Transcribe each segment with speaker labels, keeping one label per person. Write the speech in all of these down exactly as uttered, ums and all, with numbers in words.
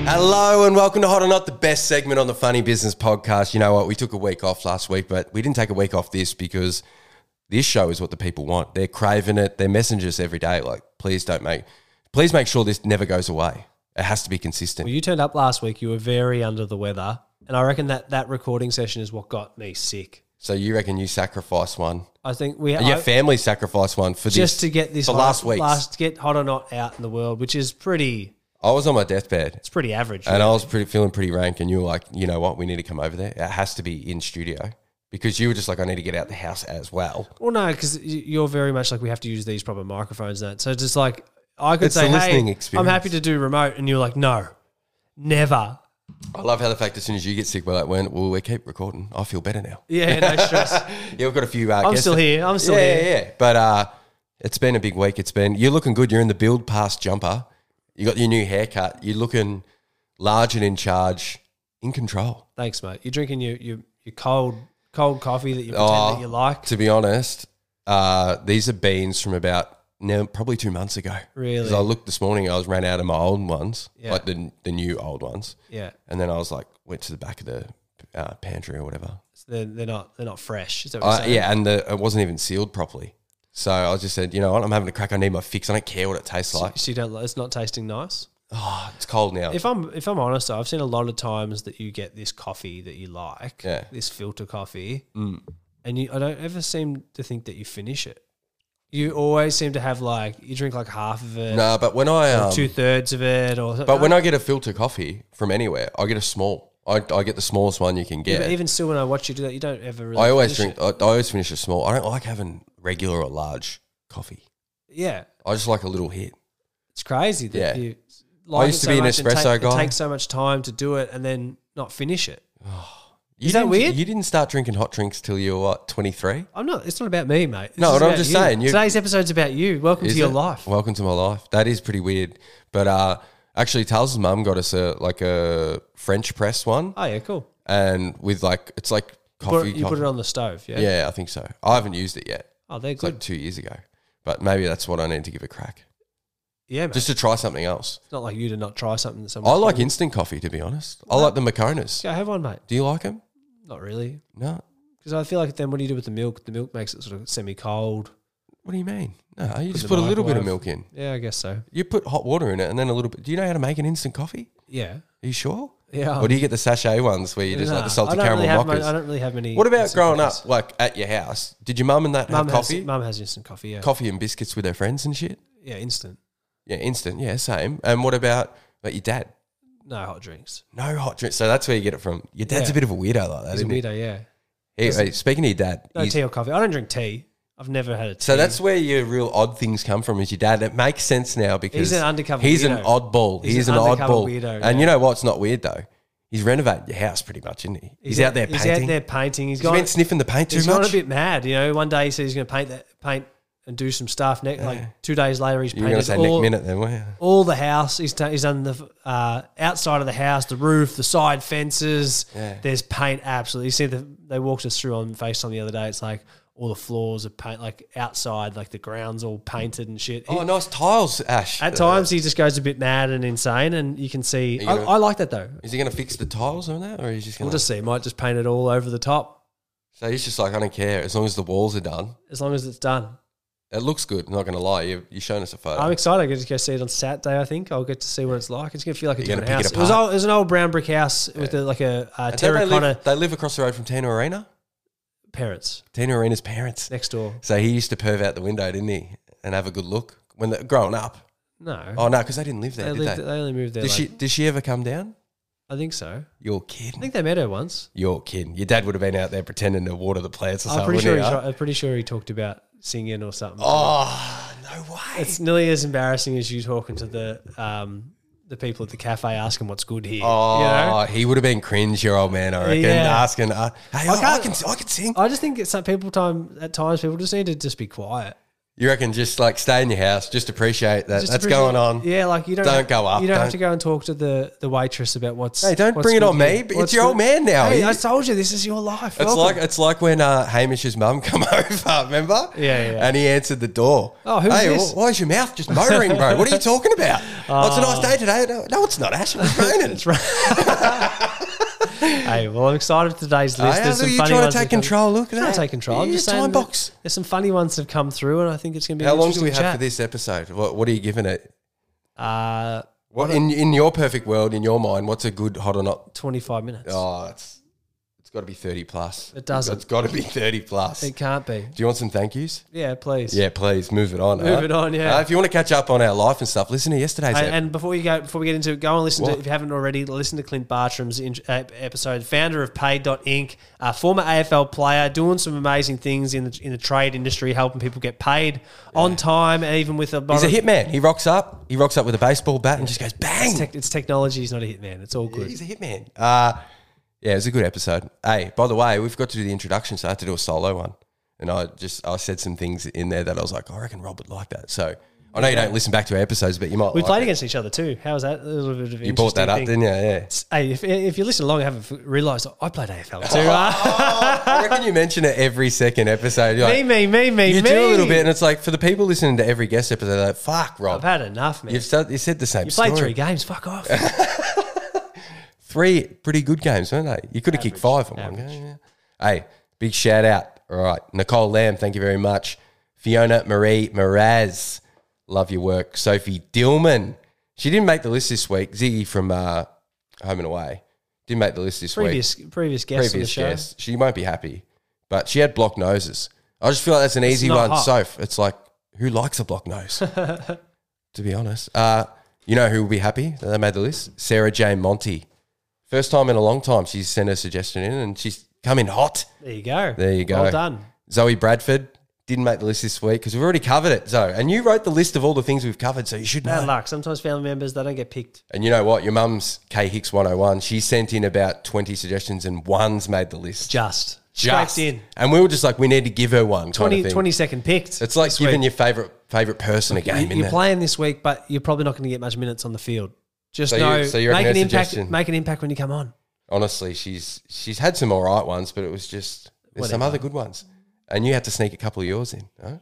Speaker 1: Hello and welcome to Hot or Not, the best segment on the Funny Business podcast. You know what? We took a week off last week, but we didn't take a week off this because this show is what the people want. They're craving it. They're messaging us every day. Like, please don't make, please make sure this never goes away. It has to be consistent.
Speaker 2: Well, you turned up last week. You were very under the weather. And I reckon that that recording session is what got me sick.
Speaker 1: So you reckon you sacrificed one?
Speaker 2: I think we
Speaker 1: and your I, family sacrificed one for
Speaker 2: just
Speaker 1: this.
Speaker 2: Just to get this
Speaker 1: for
Speaker 2: hot,
Speaker 1: last week.
Speaker 2: Last, get Hot or Not out in the world, which is pretty...
Speaker 1: I was on my deathbed.
Speaker 2: It's pretty average.
Speaker 1: And
Speaker 2: really.
Speaker 1: I was pretty feeling pretty rank, and you were like, you know what, we need to come over there. It has to be in studio. Because you were just like, I need to get out the house as well.
Speaker 2: Well, no, because you're very much like, we have to use these proper microphones and that. So just like, I could
Speaker 1: it's
Speaker 2: say, hey,
Speaker 1: experience.
Speaker 2: I'm happy to do remote. And you're like, no, never.
Speaker 1: I love how the fact as soon as you get sick, we're like, well, we keep recording. I feel better now.
Speaker 2: Yeah, no stress.
Speaker 1: Yeah, we've got a few uh,
Speaker 2: I'm
Speaker 1: guests.
Speaker 2: still here. I'm still
Speaker 1: yeah,
Speaker 2: here.
Speaker 1: Yeah, yeah. But uh, it's been a big week. It's been, you're looking good. You're in the build past jumper. You got your new haircut. You're looking large and in charge, in control.
Speaker 2: Thanks, mate. You're drinking your your, your cold cold coffee that you pretend
Speaker 1: oh,
Speaker 2: that you like.
Speaker 1: To be honest, uh, these are beans from about now probably two months ago.
Speaker 2: Really?
Speaker 1: Because I looked this morning, I was ran out of my old ones,
Speaker 2: Yeah.
Speaker 1: like the the new old ones.
Speaker 2: Yeah.
Speaker 1: And then I was like, went to the back of the uh, pantry or whatever.
Speaker 2: So they're, they're not they're not fresh. Is that what you're
Speaker 1: Uh,
Speaker 2: saying?
Speaker 1: yeah, and the, it wasn't even sealed properly. So I just said, you know what, I'm having a crack. I need my fix. I don't care what it tastes like.
Speaker 2: So you don't. It's not tasting nice.
Speaker 1: Oh, it's cold now.
Speaker 2: If I'm if I'm honest, though, I've seen a lot of times that you get this coffee that you like,
Speaker 1: Yeah.
Speaker 2: this filter coffee,
Speaker 1: Mm.
Speaker 2: and you I don't ever seem to think that you finish it. You always seem to have like you drink like half of it,
Speaker 1: No, but when I um,
Speaker 2: two thirds of it, or
Speaker 1: but when I get a filter coffee from anywhere, I get a small. I, I get the smallest one you can
Speaker 2: Yeah,
Speaker 1: get.
Speaker 2: but even still, when I watch you do that, you don't ever. Really
Speaker 1: I always
Speaker 2: finish
Speaker 1: drink. I, I always finish a small. I don't like having regular or large coffee.
Speaker 2: it. Yeah,
Speaker 1: I just like a little hit.
Speaker 2: it's crazy that
Speaker 1: Yeah.
Speaker 2: you. Like
Speaker 1: I used
Speaker 2: it
Speaker 1: to be
Speaker 2: so
Speaker 1: an
Speaker 2: much and
Speaker 1: espresso
Speaker 2: take,
Speaker 1: guy.
Speaker 2: It takes so much time to do it and then not finish it.
Speaker 1: You
Speaker 2: Is that
Speaker 1: didn't-
Speaker 2: weird?
Speaker 1: You didn't start drinking hot drinks till you were what, twenty-three?
Speaker 2: I'm not. It's not about me, mate. This
Speaker 1: No,
Speaker 2: is
Speaker 1: but I'm
Speaker 2: about
Speaker 1: just
Speaker 2: you.
Speaker 1: saying, you-
Speaker 2: Today's episode's about you. Welcome
Speaker 1: Is
Speaker 2: to your
Speaker 1: it?
Speaker 2: life.
Speaker 1: Welcome to my life. That is pretty weird. But uh, actually, Tals' mum got us a like a French press one,
Speaker 2: Oh yeah, cool.
Speaker 1: and with like it's like
Speaker 2: Put
Speaker 1: coffee.
Speaker 2: it- you
Speaker 1: coffee.
Speaker 2: put it on the stove, yeah.
Speaker 1: Yeah, I think so. I haven't used it yet.
Speaker 2: Oh, they're
Speaker 1: It's
Speaker 2: good.
Speaker 1: like two years ago, but maybe that's what I need to give a crack,
Speaker 2: yeah, mate.
Speaker 1: just to try something else.
Speaker 2: It's not like you to not try something that someone.
Speaker 1: I like instant coffee, to be honest. I
Speaker 2: No.
Speaker 1: like the Mokonas.
Speaker 2: Go have one, mate.
Speaker 1: Do you like them?
Speaker 2: Not really,
Speaker 1: No.
Speaker 2: because I feel like then what do you do with the milk? The milk makes it sort of semi-cold.
Speaker 1: What do you mean? No, you just
Speaker 2: the
Speaker 1: put a little bit of
Speaker 2: microwave.
Speaker 1: milk in.
Speaker 2: Yeah, I guess so.
Speaker 1: You put hot water in it and then a little bit. Do you know how to make an instant coffee?
Speaker 2: Yeah,
Speaker 1: Are you sure?
Speaker 2: yeah.
Speaker 1: Or do you get the sachet ones where you just like
Speaker 2: Nah,
Speaker 1: the salty
Speaker 2: I don't
Speaker 1: caramel
Speaker 2: really have
Speaker 1: mockers?
Speaker 2: ma- I don't really have many.
Speaker 1: What about
Speaker 2: instant
Speaker 1: growing
Speaker 2: coffees.
Speaker 1: up, like at your house? Did your mum and that
Speaker 2: Mum
Speaker 1: have
Speaker 2: has,
Speaker 1: coffee?
Speaker 2: Mum has instant coffee. Yeah,
Speaker 1: Coffee and biscuits with their friends and shit?
Speaker 2: yeah, instant.
Speaker 1: Yeah, instant. Yeah, same. And what about like your dad?
Speaker 2: No hot drinks.
Speaker 1: No hot drinks. So that's where you get it from. Your dad's
Speaker 2: Yeah.
Speaker 1: a bit of a weirdo like that,
Speaker 2: He's a
Speaker 1: isn't he?
Speaker 2: weirdo. Yeah.
Speaker 1: He- hey, speaking of your dad,
Speaker 2: No
Speaker 1: he's-
Speaker 2: tea or coffee. I don't drink tea. I've never had a tea.
Speaker 1: so that's where your real odd things come from is your dad. It makes sense now because
Speaker 2: He's an undercover
Speaker 1: he's
Speaker 2: weirdo.
Speaker 1: an oddball.
Speaker 2: He's
Speaker 1: He's,
Speaker 2: an
Speaker 1: an,
Speaker 2: undercover
Speaker 1: oddball.
Speaker 2: weirdo,
Speaker 1: And
Speaker 2: yeah.
Speaker 1: you know what's not weird though? He's renovating your house pretty much, isn't he? He's, out there
Speaker 2: He's
Speaker 1: painting.
Speaker 2: out there painting. He's
Speaker 1: He's
Speaker 2: gone.
Speaker 1: been sniffing the paint too
Speaker 2: He's
Speaker 1: much.
Speaker 2: gone a bit mad. You know, one day he said he's going to paint that paint and do some stuff. Next, like two days later, he's
Speaker 1: You were going to
Speaker 2: painted
Speaker 1: say
Speaker 2: all,
Speaker 1: next minute then, weren't you?
Speaker 2: all the house. He's ta- he's done the uh, outside of the house, the roof, the side fences.
Speaker 1: Yeah.
Speaker 2: There's paint. Absolutely. You see, the, they walked us through on FaceTime the other day. It's like all the floors are paint, like outside, like the ground's all painted and shit. He-
Speaker 1: Oh, nice tiles, Ash.
Speaker 2: At times, he just goes a bit mad and insane, and you can see.
Speaker 1: you
Speaker 2: I,
Speaker 1: gonna-
Speaker 2: I like that though.
Speaker 1: Is he going to fix the tiles on that, or is he just going
Speaker 2: We'll
Speaker 1: to?
Speaker 2: just see. He might just paint it all over the top
Speaker 1: So he's just like, I don't care as long as the walls are done.
Speaker 2: as long as it's done.
Speaker 1: It looks good. I'm not going to lie. You you shown us a photo.
Speaker 2: I'm excited. I get to go see it on Saturday. I think I'll get to see what it's like. It's going to feel like a
Speaker 1: You're gonna
Speaker 2: different
Speaker 1: pick it
Speaker 2: house. It, was
Speaker 1: apart?
Speaker 2: old, it was an old brown brick house with a, like a uh,
Speaker 1: And don't they,
Speaker 2: terracotta
Speaker 1: live, they live across the road from Tina Arena.
Speaker 2: parents
Speaker 1: Tina Arena's parents.
Speaker 2: next door.
Speaker 1: So he used to perv out the window, didn't he, and have a good look when they're growing up.
Speaker 2: No,
Speaker 1: Oh no, because they didn't live there,
Speaker 2: they,
Speaker 1: did
Speaker 2: lived,
Speaker 1: they?
Speaker 2: they only moved there.
Speaker 1: Did
Speaker 2: Like,
Speaker 1: she? Did she ever come down?
Speaker 2: I think so.
Speaker 1: You're
Speaker 2: I
Speaker 1: kidding.
Speaker 2: think they met her once.
Speaker 1: You're kidding. Your dad would have been out there pretending to water the plants or
Speaker 2: I'm
Speaker 1: something.
Speaker 2: pretty sure.
Speaker 1: wouldn't
Speaker 2: He,
Speaker 1: he,
Speaker 2: tri-
Speaker 1: huh?
Speaker 2: I'm pretty sure he talked about singing or something.
Speaker 1: Oh no way.
Speaker 2: It's nearly as embarrassing as you talking to the um, the people at the cafe asking what's good here.
Speaker 1: Oh,
Speaker 2: you know?
Speaker 1: he would have been cringe, your old man. I reckon,
Speaker 2: Yeah.
Speaker 1: asking, uh, "Hey, I, I
Speaker 2: can't-
Speaker 1: can, I can sing."
Speaker 2: I just think it's some people time at times people just need to just be quiet.
Speaker 1: You reckon just like stay in your house, just appreciate that
Speaker 2: Just
Speaker 1: that's
Speaker 2: appreciate-
Speaker 1: going on.
Speaker 2: Yeah, like you don't
Speaker 1: Don't go up,
Speaker 2: You don't, have
Speaker 1: don't-
Speaker 2: to go and talk to the, the waitress about what's.
Speaker 1: Hey, don't
Speaker 2: what's
Speaker 1: bring it
Speaker 2: good
Speaker 1: on
Speaker 2: here.
Speaker 1: me. It's
Speaker 2: What's
Speaker 1: your old
Speaker 2: good-
Speaker 1: man now.
Speaker 2: Hey,
Speaker 1: He-
Speaker 2: I told you this is your life.
Speaker 1: It's
Speaker 2: Welcome.
Speaker 1: like it's like when uh, Hamish's mum come over, remember?
Speaker 2: Yeah, yeah.
Speaker 1: And he answered the door.
Speaker 2: Oh, who's
Speaker 1: hey,
Speaker 2: this?
Speaker 1: wh- why is your mouth just motoring, bro? What are you talking about? Oh, it's a nice day today. No, no, it's not, Ash. It's raining.
Speaker 2: It's right. Hey, well, I'm excited for today's list.
Speaker 1: Hey,
Speaker 2: There's
Speaker 1: how
Speaker 2: some
Speaker 1: are you
Speaker 2: funny
Speaker 1: trying to
Speaker 2: ones
Speaker 1: take
Speaker 2: that come-
Speaker 1: control? Look at
Speaker 2: Trying
Speaker 1: that.
Speaker 2: to take control. I'm
Speaker 1: Yeah,
Speaker 2: just
Speaker 1: time
Speaker 2: saying
Speaker 1: box.
Speaker 2: that there's some funny ones that have come through, and I think it's going to be
Speaker 1: How
Speaker 2: an
Speaker 1: long do we
Speaker 2: interesting
Speaker 1: have
Speaker 2: chat.
Speaker 1: for this episode? What, what are you giving it?
Speaker 2: Uh,
Speaker 1: What in in your perfect world, in your mind, what's a good hot or not?
Speaker 2: twenty-five minutes.
Speaker 1: Oh, it's it's got to be thirty plus.
Speaker 2: It doesn't.
Speaker 1: It's got to be thirty plus.
Speaker 2: It can't be.
Speaker 1: Do you want some thank yous?
Speaker 2: Yeah, please.
Speaker 1: Yeah, please move it on.
Speaker 2: Move
Speaker 1: huh?
Speaker 2: it on, yeah.
Speaker 1: Uh, if you want to catch up on our life and stuff, listen to yesterday's.
Speaker 2: And,
Speaker 1: ep.
Speaker 2: and before you go, before we get into it, go and listen
Speaker 1: What?
Speaker 2: to, if you haven't already, listen to Clint Bartram's in, uh, episode, founder of Paid dot Inc, uh, former A F L player, doing some amazing things in the in the trade industry, helping people get paid on time, and even with a.
Speaker 1: He's a hitman. He rocks up. He rocks up with a baseball bat and just goes bang.
Speaker 2: It's, tech, it's technology. He's not a hitman. It's all good.
Speaker 1: He's a hitman. Uh, yeah, it was a good episode. Hey, by the way, we've got to do the introduction, so I had to do a solo one. And I just I said some things in there that I was like, I reckon Rob would like that. So I know you don't listen back to our episodes, but you might.
Speaker 2: We
Speaker 1: like
Speaker 2: played
Speaker 1: it.
Speaker 2: against each other too. How was that? A little bit of
Speaker 1: You brought that up,
Speaker 2: interesting
Speaker 1: didn't
Speaker 2: thing.
Speaker 1: you? Yeah.
Speaker 2: Hey, if, if you listen along, I haven't realised I played A F L too.
Speaker 1: Oh, I reckon you mention it every second episode. You're
Speaker 2: me,
Speaker 1: like,
Speaker 2: me, me, me,
Speaker 1: you
Speaker 2: me.
Speaker 1: do a little bit, and it's like for the people listening to every guest episode, they're like, "Fuck, Rob,
Speaker 2: I've had enough, man.
Speaker 1: you've said, you said the same
Speaker 2: You played
Speaker 1: story.
Speaker 2: three games. Fuck off.
Speaker 1: Three pretty good games, weren't they? You could have kicked five in one
Speaker 2: Average.
Speaker 1: game. Yeah. Hey, big shout out. All right. Nicole Lamb, thank you very much. Fiona Marie Miraz, love your work. Sophie Dillman, she didn't make the list this week. Ziggy from uh, Home and Away didn't make the list this
Speaker 2: previous
Speaker 1: week.
Speaker 2: previous guest on the
Speaker 1: Previous
Speaker 2: show.
Speaker 1: guest. She won't be happy, but she had blocked noses. I just feel like that's an easy
Speaker 2: not
Speaker 1: one.
Speaker 2: hot.
Speaker 1: Soph, it's like, who likes a blocked nose? To be honest. Uh, you know who will be happy that they made the list? Sarah Jane Monty. First time in a long time she's sent a suggestion in and she's come in hot.
Speaker 2: There you go.
Speaker 1: There you go.
Speaker 2: Well done.
Speaker 1: Zoe Bradford didn't make the list this week because we've already covered it, Zoe. And you wrote the list of all the things we've covered, so you should know.
Speaker 2: Bad luck. Sometimes family members, they don't get picked.
Speaker 1: And you know what? Your mum's K Hicks one oh one. She sent in about twenty suggestions and one's made the list.
Speaker 2: Just.
Speaker 1: Just.
Speaker 2: Scraped in.
Speaker 1: And we were just like, we need to give her one. Kind
Speaker 2: twenty,
Speaker 1: of thing.
Speaker 2: twenty second picked.
Speaker 1: It's like
Speaker 2: this
Speaker 1: giving
Speaker 2: week.
Speaker 1: your favourite favourite person a game,
Speaker 2: You-
Speaker 1: isn't
Speaker 2: You're
Speaker 1: it?
Speaker 2: playing this week, but you're probably not going to get much minutes on the field. Just
Speaker 1: So you-
Speaker 2: know,
Speaker 1: so you
Speaker 2: make
Speaker 1: reckon
Speaker 2: an
Speaker 1: her
Speaker 2: impact.
Speaker 1: suggestion-
Speaker 2: Make an impact when you come on.
Speaker 1: Honestly, she's she's had some all right ones, but it was just there's some
Speaker 2: Whatever.
Speaker 1: other good ones, and you had to sneak a couple of yours in. Huh?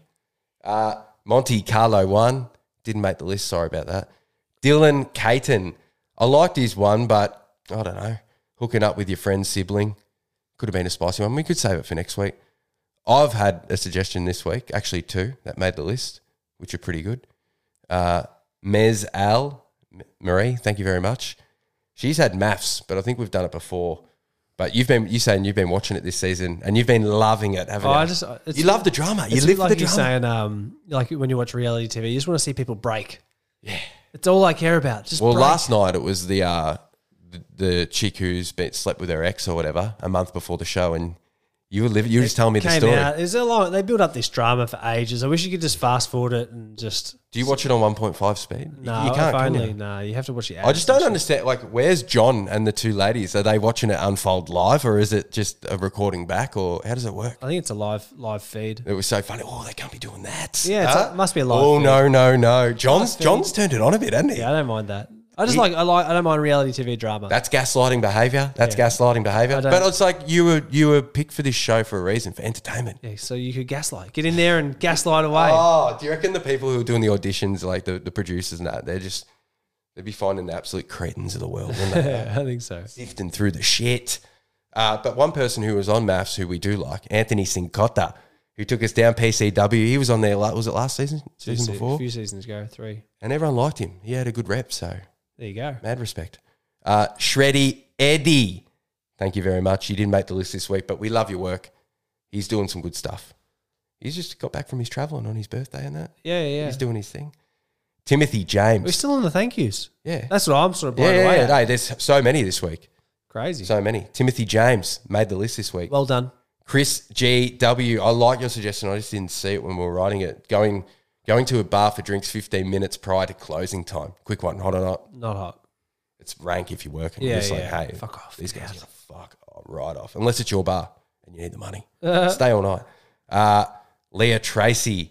Speaker 1: Uh, Monte Carlo one didn't make the list. Sorry about that. Dylan Caton, I liked his one, but I don't know. Hooking up with your friend's sibling could have been a spicy one. We could save it for next week. I've had a suggestion this week, actually two that made the list, which are pretty good. Uh, Mez Al Marie, thank you very much. She's had maths, but I think we've done it before. But you've been you saying you've been watching it this season and you've been loving it, haven't
Speaker 2: Oh,
Speaker 1: you?
Speaker 2: I just, it's,
Speaker 1: you love the drama. You
Speaker 2: it's
Speaker 1: live
Speaker 2: like
Speaker 1: for the
Speaker 2: you're
Speaker 1: drama.
Speaker 2: saying, um, like when you watch reality T V, you just want to see people break. Yeah, it's all I care about. Just
Speaker 1: Well,
Speaker 2: break.
Speaker 1: last night it was the uh, the, the chick who's been, slept with her ex or whatever a month before the show, and you were living. You were just telling me the
Speaker 2: Came
Speaker 1: story.
Speaker 2: out. Is there a long? They built up this drama for ages. I wish you could just fast forward it and just.
Speaker 1: Do you watch it on one point five speed? You-
Speaker 2: No,
Speaker 1: you can't.
Speaker 2: if
Speaker 1: can
Speaker 2: only.
Speaker 1: you?
Speaker 2: No, you have to watch the.
Speaker 1: I just don't understand. Like, where's John and the two ladies? Are they watching it unfold live, or is it just a recording back, or how does it work?
Speaker 2: I think it's a live live feed.
Speaker 1: It was so funny. Oh, they can't be doing that.
Speaker 2: Yeah, it's
Speaker 1: Huh?
Speaker 2: a- must be a live
Speaker 1: Oh
Speaker 2: feed.
Speaker 1: no, no, no. John's
Speaker 2: feed.
Speaker 1: John's turned it on a bit, hasn't he?
Speaker 2: Yeah, I don't mind that. I just
Speaker 1: He-
Speaker 2: like I like I don't mind reality T V drama.
Speaker 1: That's gaslighting behaviour. That's
Speaker 2: Yeah.
Speaker 1: gaslighting behaviour.
Speaker 2: I don't-
Speaker 1: But it's like you were you were picked for this show for a reason, for entertainment.
Speaker 2: yeah, so you could gaslight. Get in there and gaslight away.
Speaker 1: Oh, do you reckon the people who are doing the auditions, like the, the producers and that, they're just they'd be finding the absolute cretins of the world, wouldn't they?
Speaker 2: Yeah, I think so.
Speaker 1: Sifting through the shit. Uh, but one person who was on maths who we do like, Anthony Sincotta, who took us down P C W. He was on there. la- Was it last season? Season
Speaker 2: Se-
Speaker 1: before?
Speaker 2: A few seasons ago, three.
Speaker 1: And everyone liked him. He had a good rep, so
Speaker 2: There you go.
Speaker 1: mad respect. Uh, Shreddy Eddie, thank you very much. He didn't make the list this week, but we love your work. He's doing some good stuff. He's just got back from his travelling on his birthday and that.
Speaker 2: Yeah, yeah.
Speaker 1: He's doing his thing. Timothy James.
Speaker 2: We're still on the thank yous.
Speaker 1: yeah.
Speaker 2: That's what I'm sort of
Speaker 1: Yeah,
Speaker 2: blown
Speaker 1: yeah,
Speaker 2: away
Speaker 1: yeah.
Speaker 2: at.
Speaker 1: No, there's so many this week.
Speaker 2: Crazy.
Speaker 1: So many. Timothy James made the list this week.
Speaker 2: Well done.
Speaker 1: Chris G W. I like your suggestion. I just didn't see it when we were writing it. Going going to a bar for drinks fifteen minutes prior to closing time. Quick one, hot or not.
Speaker 2: Not hot.
Speaker 1: It's rank if you're working.
Speaker 2: Yeah,
Speaker 1: you're just
Speaker 2: yeah.
Speaker 1: like, hey,
Speaker 2: Fuck off.
Speaker 1: These
Speaker 2: Get
Speaker 1: guys
Speaker 2: out.
Speaker 1: are gonna fuck right off. Unless it's your bar and you need the money.
Speaker 2: Uh,
Speaker 1: Stay all night. Uh, Leah Tracy.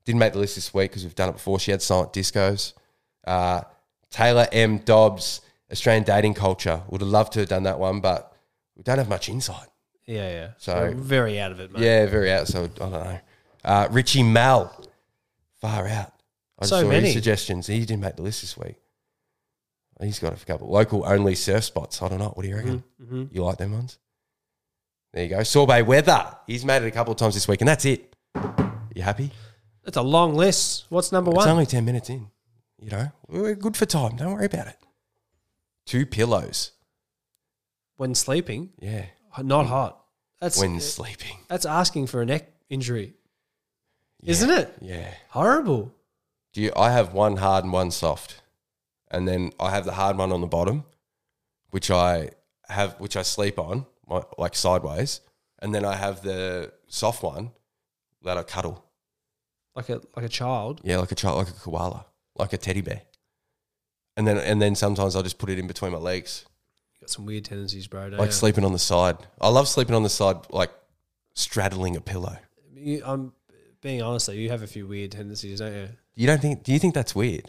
Speaker 1: didn't make the list this week because we've done it before. She had Silent Discos. Uh, Taylor M. Dobbs, Australian dating culture. Would have loved to have done that one, but we don't have much insight.
Speaker 2: Yeah, yeah.
Speaker 1: So
Speaker 2: We're very out of it, mate.
Speaker 1: Yeah, very out. So I don't know. Uh, Richie Mel, far out. I just
Speaker 2: So
Speaker 1: saw
Speaker 2: many.
Speaker 1: his suggestions. He didn't make the list this week. He's got a couple local only surf spots. I don't know. What do you reckon?
Speaker 2: Mm-hmm.
Speaker 1: You like them ones? There you go. Sorbet Weather. He's made it a couple of times this week, and that's it. You happy?
Speaker 2: That's a long list. What's number
Speaker 1: It's
Speaker 2: one?
Speaker 1: only ten minutes in. You know, we're good for time. Don't worry about it. Two pillows.
Speaker 2: When sleeping,
Speaker 1: Yeah.
Speaker 2: not hot. That's
Speaker 1: When sleeping.
Speaker 2: that's asking for a neck injury,
Speaker 1: Yeah.
Speaker 2: isn't it?
Speaker 1: Yeah.
Speaker 2: Horrible.
Speaker 1: Do you? I have one hard and one soft, and then I have the hard one on the bottom, which I have, which I sleep on, my, like sideways, and then I have the soft one that I cuddle.
Speaker 2: Like a like a child.
Speaker 1: Yeah, like a child, like a koala, like a teddy bear. And then and then sometimes I'll just put it in between my legs,
Speaker 2: You got some weird tendencies, bro. Don't
Speaker 1: like
Speaker 2: you?
Speaker 1: sleeping on the side. I love sleeping on the side, like straddling a pillow.
Speaker 2: You, I'm being honest though. You have a few weird tendencies, don't you?
Speaker 1: You don't think? Do you think that's weird?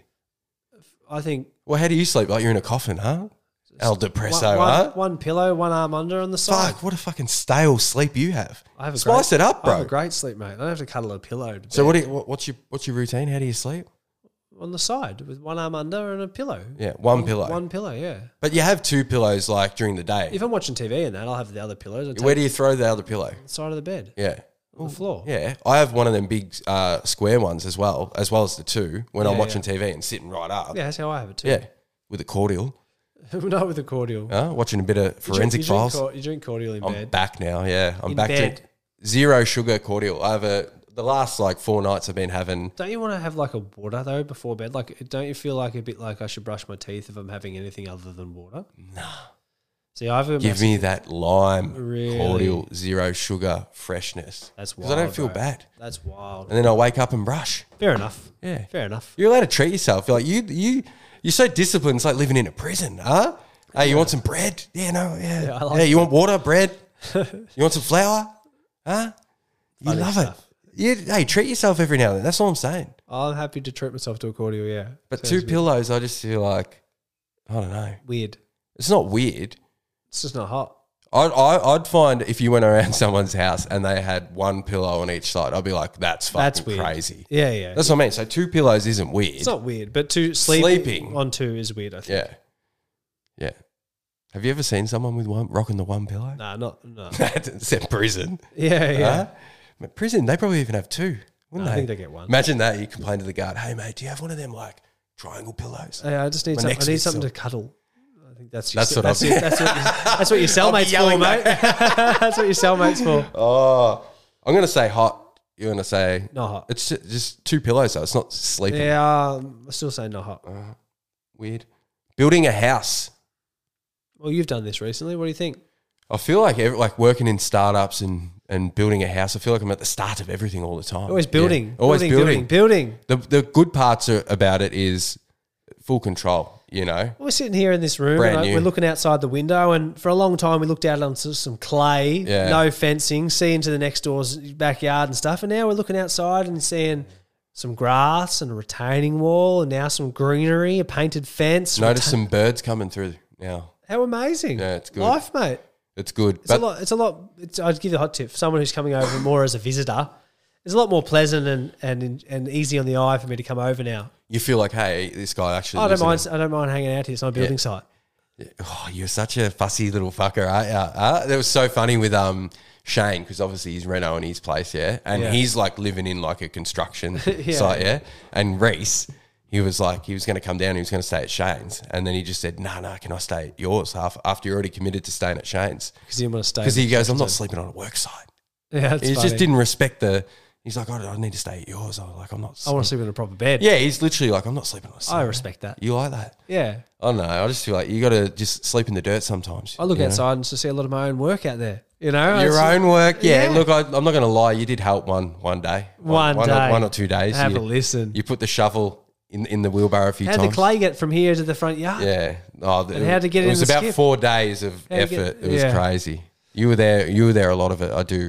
Speaker 2: I think
Speaker 1: Well, how do you sleep? Like you're in a coffin, huh? El Depresso,
Speaker 2: one, one,
Speaker 1: huh?
Speaker 2: one pillow, one arm under on the side.
Speaker 1: Fuck, what a fucking stale sleep you have.
Speaker 2: I have a
Speaker 1: Spice
Speaker 2: great,
Speaker 1: it up,
Speaker 2: I have
Speaker 1: bro.
Speaker 2: a great sleep, mate. I don't have to cuddle a pillow. To
Speaker 1: So
Speaker 2: bed.
Speaker 1: what, do you, what? What's your what's your routine? How do you sleep?
Speaker 2: On the side with one arm under and a pillow.
Speaker 1: Yeah, one pillow.
Speaker 2: One pillow, yeah.
Speaker 1: But you have two pillows like during the day.
Speaker 2: If I'm watching T V and that, I'll have the other pillows. I'll take
Speaker 1: Where do you throw the other pillow?
Speaker 2: the side of the bed,
Speaker 1: Yeah,
Speaker 2: on the floor.
Speaker 1: yeah. I have one of them big uh, square ones as well, as well as the two when I'm
Speaker 2: Yeah,
Speaker 1: watching T V and sitting right up.
Speaker 2: Yeah, that's how I have it too.
Speaker 1: Yeah, with a cordial.
Speaker 2: Not with a cordial.
Speaker 1: Huh? Watching a bit of
Speaker 2: You drink-
Speaker 1: forensic
Speaker 2: you drink
Speaker 1: files.
Speaker 2: cor- you drink cordial in
Speaker 1: I'm
Speaker 2: bed.
Speaker 1: back now. Yeah, I'm
Speaker 2: In
Speaker 1: back
Speaker 2: bed.
Speaker 1: to zero sugar cordial. I have a the last like four nights I've been having.
Speaker 2: Don't you want to have like a water though before bed? Like, don't you feel like a bit like I should brush my teeth if I'm having anything other than water?
Speaker 1: Nah.
Speaker 2: See, I've a
Speaker 1: Give
Speaker 2: massive-
Speaker 1: me that lime
Speaker 2: Really?
Speaker 1: cordial zero sugar freshness.
Speaker 2: That's
Speaker 1: Because
Speaker 2: wild.
Speaker 1: I don't feel
Speaker 2: bro.
Speaker 1: bad.
Speaker 2: That's wild.
Speaker 1: And then I wake up and brush.
Speaker 2: Fair enough.
Speaker 1: Yeah.
Speaker 2: Fair enough.
Speaker 1: You're allowed to treat yourself. You're like you you you're so disciplined. It's like living in a prison, huh? Hey, you want some bread? Yeah, no, yeah.
Speaker 2: Yeah, I like
Speaker 1: hey, you want water, bread? You want some flour? Huh? You
Speaker 2: Funny
Speaker 1: love
Speaker 2: stuff.
Speaker 1: it. You, hey, treat yourself every now and then. That's all I'm saying.
Speaker 2: I'm happy to treat myself to a cordial. Yeah,
Speaker 1: But
Speaker 2: Sounds
Speaker 1: two
Speaker 2: good.
Speaker 1: pillows, I just feel like I don't know.
Speaker 2: Weird.
Speaker 1: It's not weird.
Speaker 2: It's just not hot.
Speaker 1: I'd I, I'd find if you went around someone's house and they had one pillow on each side, I'd be like, that's fucking
Speaker 2: That's weird.
Speaker 1: crazy.
Speaker 2: Yeah, yeah.
Speaker 1: That's what I mean. So two pillows isn't weird.
Speaker 2: It's not weird, but two sleeping,
Speaker 1: Sleeping.
Speaker 2: on two is weird. I think.
Speaker 1: Yeah. Yeah. Have you ever seen someone with one rocking the one pillow?
Speaker 2: Nah, not no.
Speaker 1: Except prison.
Speaker 2: Yeah, yeah.
Speaker 1: Huh? But prison, they probably even have two, wouldn't
Speaker 2: No, I
Speaker 1: they?
Speaker 2: think they get one.
Speaker 1: Imagine that. You complain to the guard, hey, mate, do you have one of them, like, triangle pillows?
Speaker 2: Hey, I just need
Speaker 1: My
Speaker 2: some, I
Speaker 1: neck's
Speaker 2: need
Speaker 1: bit
Speaker 2: something
Speaker 1: sore.
Speaker 2: to cuddle. I think that's your,
Speaker 1: That's what
Speaker 2: that's,
Speaker 1: I'm-
Speaker 2: your, that's, what, that's what your cellmate's for,
Speaker 1: yelling
Speaker 2: mate. That's what your cellmate's for.
Speaker 1: Oh, I'm going to say hot. You're going to say...
Speaker 2: Not hot.
Speaker 1: It's ju- just two pillows, though. It's not sleeping.
Speaker 2: Yeah, um, I still say not hot.
Speaker 1: Weird. Building a house.
Speaker 2: Well, you've done this recently. What do you think?
Speaker 1: I feel like every, like working in startups and, and building a house, I feel like I'm at the start of everything all the time.
Speaker 2: Always building.
Speaker 1: Yeah. Always
Speaker 2: building,
Speaker 1: building.
Speaker 2: building.
Speaker 1: The, the good parts are, about it is full control, you know?
Speaker 2: We're sitting here in this room
Speaker 1: Brand
Speaker 2: and I-
Speaker 1: new.
Speaker 2: we're looking outside the window, and for a long time we looked out onto some clay,
Speaker 1: Yeah.
Speaker 2: no fencing, see into the next door's backyard and stuff. And now we're looking outside and seeing some grass and a retaining wall, and now some greenery, a painted fence.
Speaker 1: Notice
Speaker 2: reta-
Speaker 1: some birds coming through now.
Speaker 2: How amazing!
Speaker 1: Yeah, it's good.
Speaker 2: Life, mate.
Speaker 1: It's good.
Speaker 2: It's
Speaker 1: but
Speaker 2: a lot. It's a lot. It's, I'd give you a hot tip for someone who's coming over more as a visitor. It's a lot more pleasant and and and easy on the eye for me to come over now.
Speaker 1: you feel like, hey, this guy actually
Speaker 2: I don't
Speaker 1: lives in
Speaker 2: mind. I don't mind hanging out here. It's not a building site.
Speaker 1: a- Oh, you're such a fussy little fucker, aren't you? Uh, that was so funny with um Shane, because obviously he's reno in his place, yeah? And
Speaker 2: Yeah.
Speaker 1: he's like living in like a construction
Speaker 2: Yeah.
Speaker 1: site, yeah? And Reese, he was like, he was going to come down, he was going to stay at Shane's. And then he just said, no, nah, no, nah, can I stay at yours half, after you're already committed to staying at Shane's?
Speaker 2: Because you want to stay.
Speaker 1: Because he goes, I'm not
Speaker 2: Zone.
Speaker 1: sleeping on a work site.
Speaker 2: Yeah, that's
Speaker 1: He
Speaker 2: funny.
Speaker 1: just didn't respect the, he's like, I, I need to stay at yours. I was like, I'm not
Speaker 2: I want to sleep in a proper bed.
Speaker 1: Yeah, he's literally like, I'm not sleeping on a
Speaker 2: I
Speaker 1: site.
Speaker 2: respect that.
Speaker 1: You like that?
Speaker 2: Yeah.
Speaker 1: I don't know. I just feel like you got to just sleep in the dirt sometimes.
Speaker 2: I look
Speaker 1: you know?
Speaker 2: outside and just see a lot of my own work out there. You know,
Speaker 1: Your
Speaker 2: It's-
Speaker 1: own work, yeah.
Speaker 2: Yeah.
Speaker 1: Look, I, I'm not going to lie. You did help one one day,
Speaker 2: One
Speaker 1: one,
Speaker 2: day.
Speaker 1: or, one or two days.
Speaker 2: Have
Speaker 1: you,
Speaker 2: a listen.
Speaker 1: You put the shovel in in the wheelbarrow a few
Speaker 2: How'd
Speaker 1: times.
Speaker 2: the clay get from here to the front yard?
Speaker 1: Yeah. Oh, the,
Speaker 2: And how'd it get
Speaker 1: it
Speaker 2: in
Speaker 1: was
Speaker 2: the
Speaker 1: about
Speaker 2: skip?
Speaker 1: four days of
Speaker 2: How'd it
Speaker 1: effort.
Speaker 2: get-
Speaker 1: it was
Speaker 2: yeah.
Speaker 1: crazy. You were there. You were there a lot of it. I do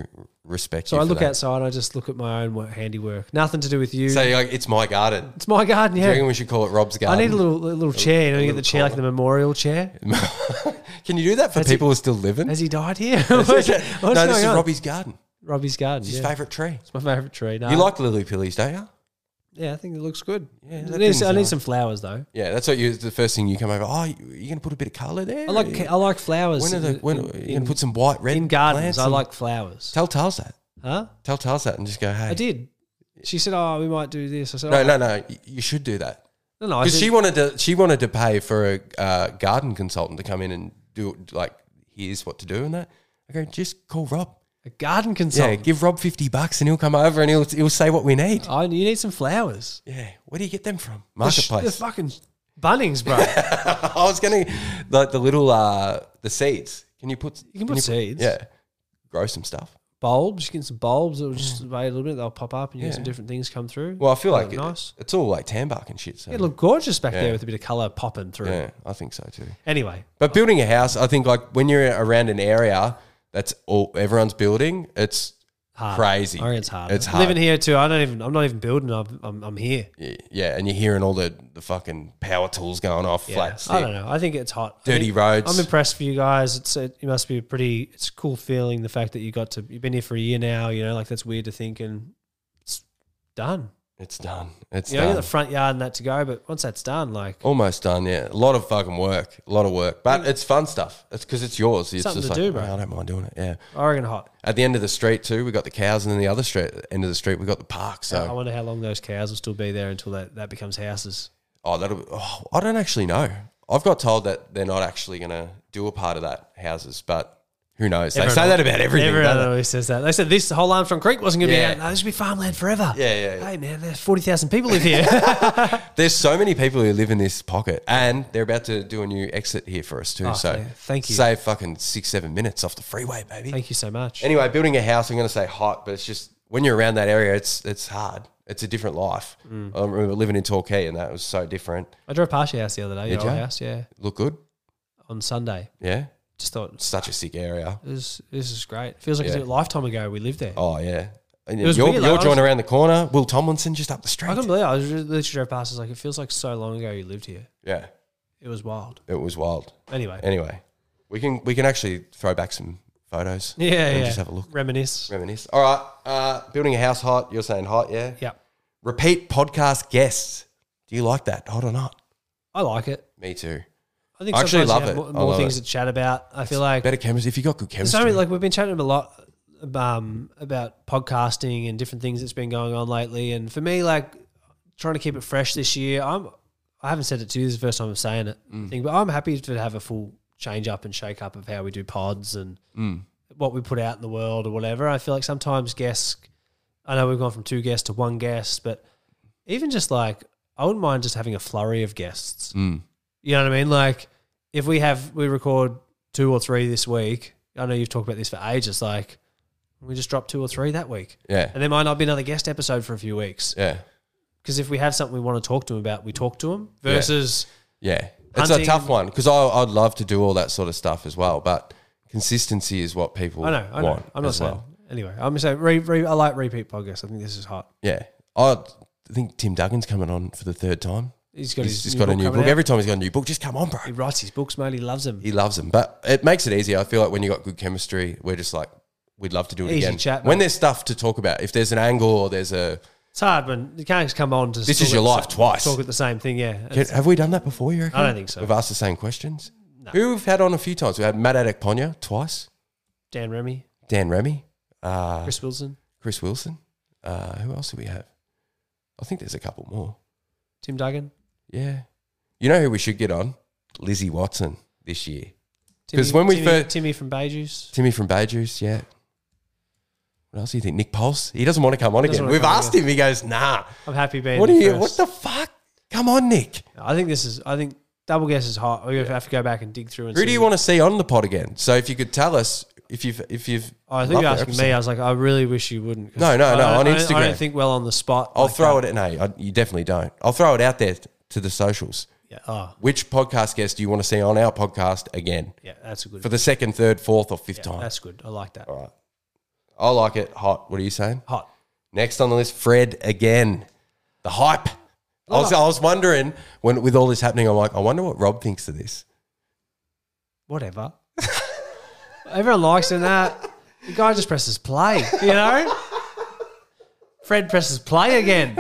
Speaker 1: respect
Speaker 2: So
Speaker 1: you
Speaker 2: I
Speaker 1: for
Speaker 2: look
Speaker 1: that.
Speaker 2: outside. I just look at my own work, handiwork. Nothing to do with you.
Speaker 1: So you're like, it's my garden.
Speaker 2: It's my garden.
Speaker 1: Do you reckon
Speaker 2: Yeah.
Speaker 1: we should call it Rob's
Speaker 2: I
Speaker 1: garden?
Speaker 2: need a little a little chair. You know, you get
Speaker 1: little
Speaker 2: the chair like the
Speaker 1: corner.
Speaker 2: memorial chair.
Speaker 1: Can you do that for
Speaker 2: Has he-
Speaker 1: people who are still living?
Speaker 2: Has he died here?
Speaker 1: no,
Speaker 2: What's
Speaker 1: this
Speaker 2: going
Speaker 1: is
Speaker 2: on?
Speaker 1: Robbie's garden.
Speaker 2: Robbie's garden.
Speaker 1: It's his
Speaker 2: yeah.
Speaker 1: favourite tree.
Speaker 2: It's my favourite tree. No,
Speaker 1: You like lily pillies, don't you?
Speaker 2: Yeah, I think it looks good.
Speaker 1: Yeah,
Speaker 2: I
Speaker 1: that
Speaker 2: need,
Speaker 1: thing's
Speaker 2: I need
Speaker 1: nice.
Speaker 2: some flowers though.
Speaker 1: Yeah, that's what you. The first thing you come over. Oh, you, you going to put a bit of colour there?
Speaker 2: I like I like flowers.
Speaker 1: When are the,
Speaker 2: in-
Speaker 1: when
Speaker 2: in-
Speaker 1: are you
Speaker 2: in-
Speaker 1: going to put some white, red
Speaker 2: in gardens.
Speaker 1: plants
Speaker 2: I
Speaker 1: and-
Speaker 2: like flowers.
Speaker 1: Tell Tals that.
Speaker 2: Huh?
Speaker 1: Tell Tals that and just go, hey.
Speaker 2: I did. She said, "Oh, we might do this." I said,
Speaker 1: No,
Speaker 2: oh.
Speaker 1: no, no. y- You should do that
Speaker 2: no, no." I
Speaker 1: because
Speaker 2: said,
Speaker 1: she wanted to. She wanted to pay for a uh, garden consultant to come in and do like here's what to do and that. I go, just call Rob.
Speaker 2: a garden
Speaker 1: Yeah,
Speaker 2: consultant.
Speaker 1: give Rob fifty bucks and he'll come over and he'll he'll say what we need.
Speaker 2: Oh, you need some flowers.
Speaker 1: Yeah, where do you get them from?
Speaker 2: The, sh- the
Speaker 1: Marketplace.
Speaker 2: fucking Bunnings, bro.
Speaker 1: I was gonna like the little uh the seeds. Can you put?
Speaker 2: You can put seeds.
Speaker 1: Yeah, grow some stuff.
Speaker 2: Bulbs. You get some bulbs. It'll just wait a little bit. They'll pop up and you
Speaker 1: Yeah.
Speaker 2: get some different things come through.
Speaker 1: Well, I feel
Speaker 2: That'll
Speaker 1: like
Speaker 2: look
Speaker 1: it,
Speaker 2: nice.
Speaker 1: it's all like tan bark and shit. So
Speaker 2: It looked gorgeous back
Speaker 1: Yeah.
Speaker 2: there with a bit of colour popping through.
Speaker 1: yeah, I think so too.
Speaker 2: Anyway,
Speaker 1: But building a house, I think like when you're around an area that's all everyone's building, it's
Speaker 2: hard.
Speaker 1: crazy.
Speaker 2: I reckon it's hard.
Speaker 1: It's hard.
Speaker 2: Living here too. I don't even. I'm not even building. I'm. I'm, I'm here.
Speaker 1: Yeah, yeah, and you're hearing all the, the fucking power tools going off,
Speaker 2: Yeah.
Speaker 1: flat stick,
Speaker 2: I don't know. I think it's hot. I
Speaker 1: dirty
Speaker 2: think-
Speaker 1: roads.
Speaker 2: I'm impressed for you guys. It's it, it must be a pretty. It's a cool feeling the fact that you got to. You've been here for a year now. You know, like that's weird to think, and it's done.
Speaker 1: It's done. It's
Speaker 2: You know, you
Speaker 1: done.
Speaker 2: got the front yard and that to go, but once that's done, like
Speaker 1: Almost done, yeah. A lot of fucking work, a lot of work, but it's fun stuff. It's because it's yours. It's
Speaker 2: Something
Speaker 1: just
Speaker 2: to
Speaker 1: like,
Speaker 2: do, bro.
Speaker 1: "Oh, I don't mind doing it. Yeah.
Speaker 2: I reckon hot.
Speaker 1: At the end of the street too, we got the cows, and then the other street, end of the street, we got the park. So,
Speaker 2: I wonder how long those cows will still be there until that, that becomes houses.
Speaker 1: oh, that'll. Be, oh, I don't actually know. I've got told that they're not actually going to do a part of that houses, but who knows? They
Speaker 2: Everyone
Speaker 1: say that
Speaker 2: always-
Speaker 1: about everything.
Speaker 2: Everyone
Speaker 1: don't they?
Speaker 2: always says that. They said this whole Armstrong Creek wasn't going to
Speaker 1: Yeah.
Speaker 2: be out. No, this should be farmland forever.
Speaker 1: Yeah, yeah, yeah.
Speaker 2: Hey man, there's forty thousand people live here.
Speaker 1: There's so many people who live in this pocket, and they're about to do a new exit here for us too.
Speaker 2: Oh,
Speaker 1: so
Speaker 2: yeah. Thank you.
Speaker 1: Save fucking six, seven minutes off the freeway, baby.
Speaker 2: Thank you so much.
Speaker 1: Anyway, building a house, I'm going to say hot, but it's just when you're around that area, it's it's hard. It's a different life.
Speaker 2: Mm.
Speaker 1: I remember living in Torquay, and that was so different.
Speaker 2: I drove past your house the other day. Your
Speaker 1: Did
Speaker 2: old
Speaker 1: ya?
Speaker 2: house, yeah,
Speaker 1: Look good,
Speaker 2: on Sunday.
Speaker 1: yeah.
Speaker 2: Just thought
Speaker 1: Such a sick area.
Speaker 2: it was, this is great. It feels like
Speaker 1: Yeah.
Speaker 2: a lifetime ago we lived there.
Speaker 1: Oh yeah. And
Speaker 2: was
Speaker 1: you're
Speaker 2: weird, like,
Speaker 1: you're
Speaker 2: I
Speaker 1: joined
Speaker 2: was-
Speaker 1: around the corner. Will Tomlinson just up the street.
Speaker 2: I couldn't believe it. I was really- literally drove past. I was like, it feels like so long ago you lived here.
Speaker 1: Yeah,
Speaker 2: It was wild.
Speaker 1: it was wild.
Speaker 2: Anyway,
Speaker 1: Anyway, we can we can actually throw back some photos.
Speaker 2: yeah,
Speaker 1: and
Speaker 2: yeah.
Speaker 1: Just have a look.
Speaker 2: Reminisce.
Speaker 1: Reminisce. All right. Uh, building a house hot. You're saying hot, yeah.
Speaker 2: Yeah,
Speaker 1: Repeat podcast guests. Do you like that? Hot or not?
Speaker 2: I like it.
Speaker 1: Me too.
Speaker 2: I think
Speaker 1: I actually
Speaker 2: sometimes you
Speaker 1: love
Speaker 2: have
Speaker 1: it.
Speaker 2: More,
Speaker 1: I
Speaker 2: more
Speaker 1: love
Speaker 2: things
Speaker 1: it.
Speaker 2: to chat about. I feel like
Speaker 1: Better chemistry. If you got good
Speaker 2: there's
Speaker 1: chemistry.
Speaker 2: so many, like we've been chatting a lot um, about podcasting and different things that's been going on lately. And for me, like trying to keep it fresh this year, I'm I haven't said it to you. This is the first time I'm saying it.
Speaker 1: Mm.
Speaker 2: Thing, but I'm happy to have a full change up and shake up of how we do pods and
Speaker 1: Mm.
Speaker 2: what we put out in the world or whatever. I feel like sometimes guests. I know we've gone from two guests to one guest, but even just like I wouldn't mind just having a flurry of guests.
Speaker 1: Mm.
Speaker 2: You know what I mean? Like if we have we record two or three this week. I know you've talked about this for ages. Like we just drop two or three that week,
Speaker 1: Yeah.
Speaker 2: and there might not be another guest episode for a few weeks.
Speaker 1: Yeah.
Speaker 2: Because if we have something we want to talk to them about, we talk to them. Versus
Speaker 1: Yeah. It's
Speaker 2: Hunting
Speaker 1: a tough
Speaker 2: and-
Speaker 1: one because I'd love to do all that sort of stuff as well, but consistency is what people
Speaker 2: I know, I know.
Speaker 1: want
Speaker 2: I'm not
Speaker 1: as
Speaker 2: saying
Speaker 1: well.
Speaker 2: anyway. I'm just saying re, re, I like repeat podcasts. I think this is hot.
Speaker 1: Yeah. I think Tim Duggan's coming on for the third time.
Speaker 2: He's got
Speaker 1: He's
Speaker 2: his
Speaker 1: just
Speaker 2: new
Speaker 1: got a new
Speaker 2: coming
Speaker 1: book.
Speaker 2: out.
Speaker 1: Every time he's got a new book, just come on, bro.
Speaker 2: He writes his books, mate. He loves them.
Speaker 1: He loves them, but it makes it easier. I feel like when you got good chemistry, we're just like, we'd love to do it
Speaker 2: Easy
Speaker 1: again.
Speaker 2: chat,
Speaker 1: when
Speaker 2: mate.
Speaker 1: there's stuff to talk about, if there's an angle or there's a,
Speaker 2: It's hard when you can't just come on to.
Speaker 1: This
Speaker 2: talk
Speaker 1: is your
Speaker 2: at the
Speaker 1: life
Speaker 2: sa-
Speaker 1: twice.
Speaker 2: Talk at the same thing, yeah.
Speaker 1: Can-
Speaker 2: It's-
Speaker 1: have we done that before? You reckon?
Speaker 2: I don't think so.
Speaker 1: We've asked the same questions.
Speaker 2: No.
Speaker 1: Who we've had on a few times. We had Matt Adekponya twice,
Speaker 2: Dan Remy,
Speaker 1: Dan Remy, uh, Chris.
Speaker 2: Chris Wilson,
Speaker 1: Chris Wilson. Uh, who else do we have? I think there's a couple more.
Speaker 2: Tim Duggan,
Speaker 1: Yeah. You know who we should get on? Lizzie Watson this year.
Speaker 2: Timmy,
Speaker 1: 'Cause when we
Speaker 2: Timmy,
Speaker 1: fir-
Speaker 2: Timmy from Bayjuice.
Speaker 1: Timmy from Bayjuice, yeah. What else do you think? Nick Pulse? He doesn't want to come on
Speaker 2: Doesn't
Speaker 1: again.
Speaker 2: wanna
Speaker 1: We've
Speaker 2: come on
Speaker 1: asked
Speaker 2: again.
Speaker 1: him. He goes, nah.
Speaker 2: I'm happy being.
Speaker 1: What
Speaker 2: the
Speaker 1: are you?
Speaker 2: first.
Speaker 1: What the fuck? Come on, Nick.
Speaker 2: I think this is. I think double guess is hot. We have to go back and dig through. And
Speaker 1: Who
Speaker 2: see.
Speaker 1: do you want to see on the pod again? So if you could tell us if you've if you've
Speaker 2: Oh, I think
Speaker 1: loved
Speaker 2: you're
Speaker 1: their
Speaker 2: asking me. I was like, I really wish you wouldn't. 'cause
Speaker 1: No, no,
Speaker 2: I
Speaker 1: no,
Speaker 2: don't-
Speaker 1: on
Speaker 2: I don't- I
Speaker 1: Instagram.
Speaker 2: don't think well on the spot.
Speaker 1: I'll
Speaker 2: like
Speaker 1: throw
Speaker 2: that.
Speaker 1: it. No, I, you definitely don't. I'll throw it out there to the socials.
Speaker 2: Yeah. Oh,
Speaker 1: Which podcast guest do you want to see on our podcast again
Speaker 2: yeah. That's a good.
Speaker 1: for the second, third, fourth, or fifth
Speaker 2: yeah,
Speaker 1: time?
Speaker 2: that's good. I like that.
Speaker 1: All right. I like it. Hot. What are you saying?
Speaker 2: Hot.
Speaker 1: Next on the list, Fred again. The hype. I was, I was wondering when with all this happening, I'm like, I wonder what Rob thinks of this.
Speaker 2: Whatever. Everyone likes him that. The guy just presses play, you know? Fred presses play again.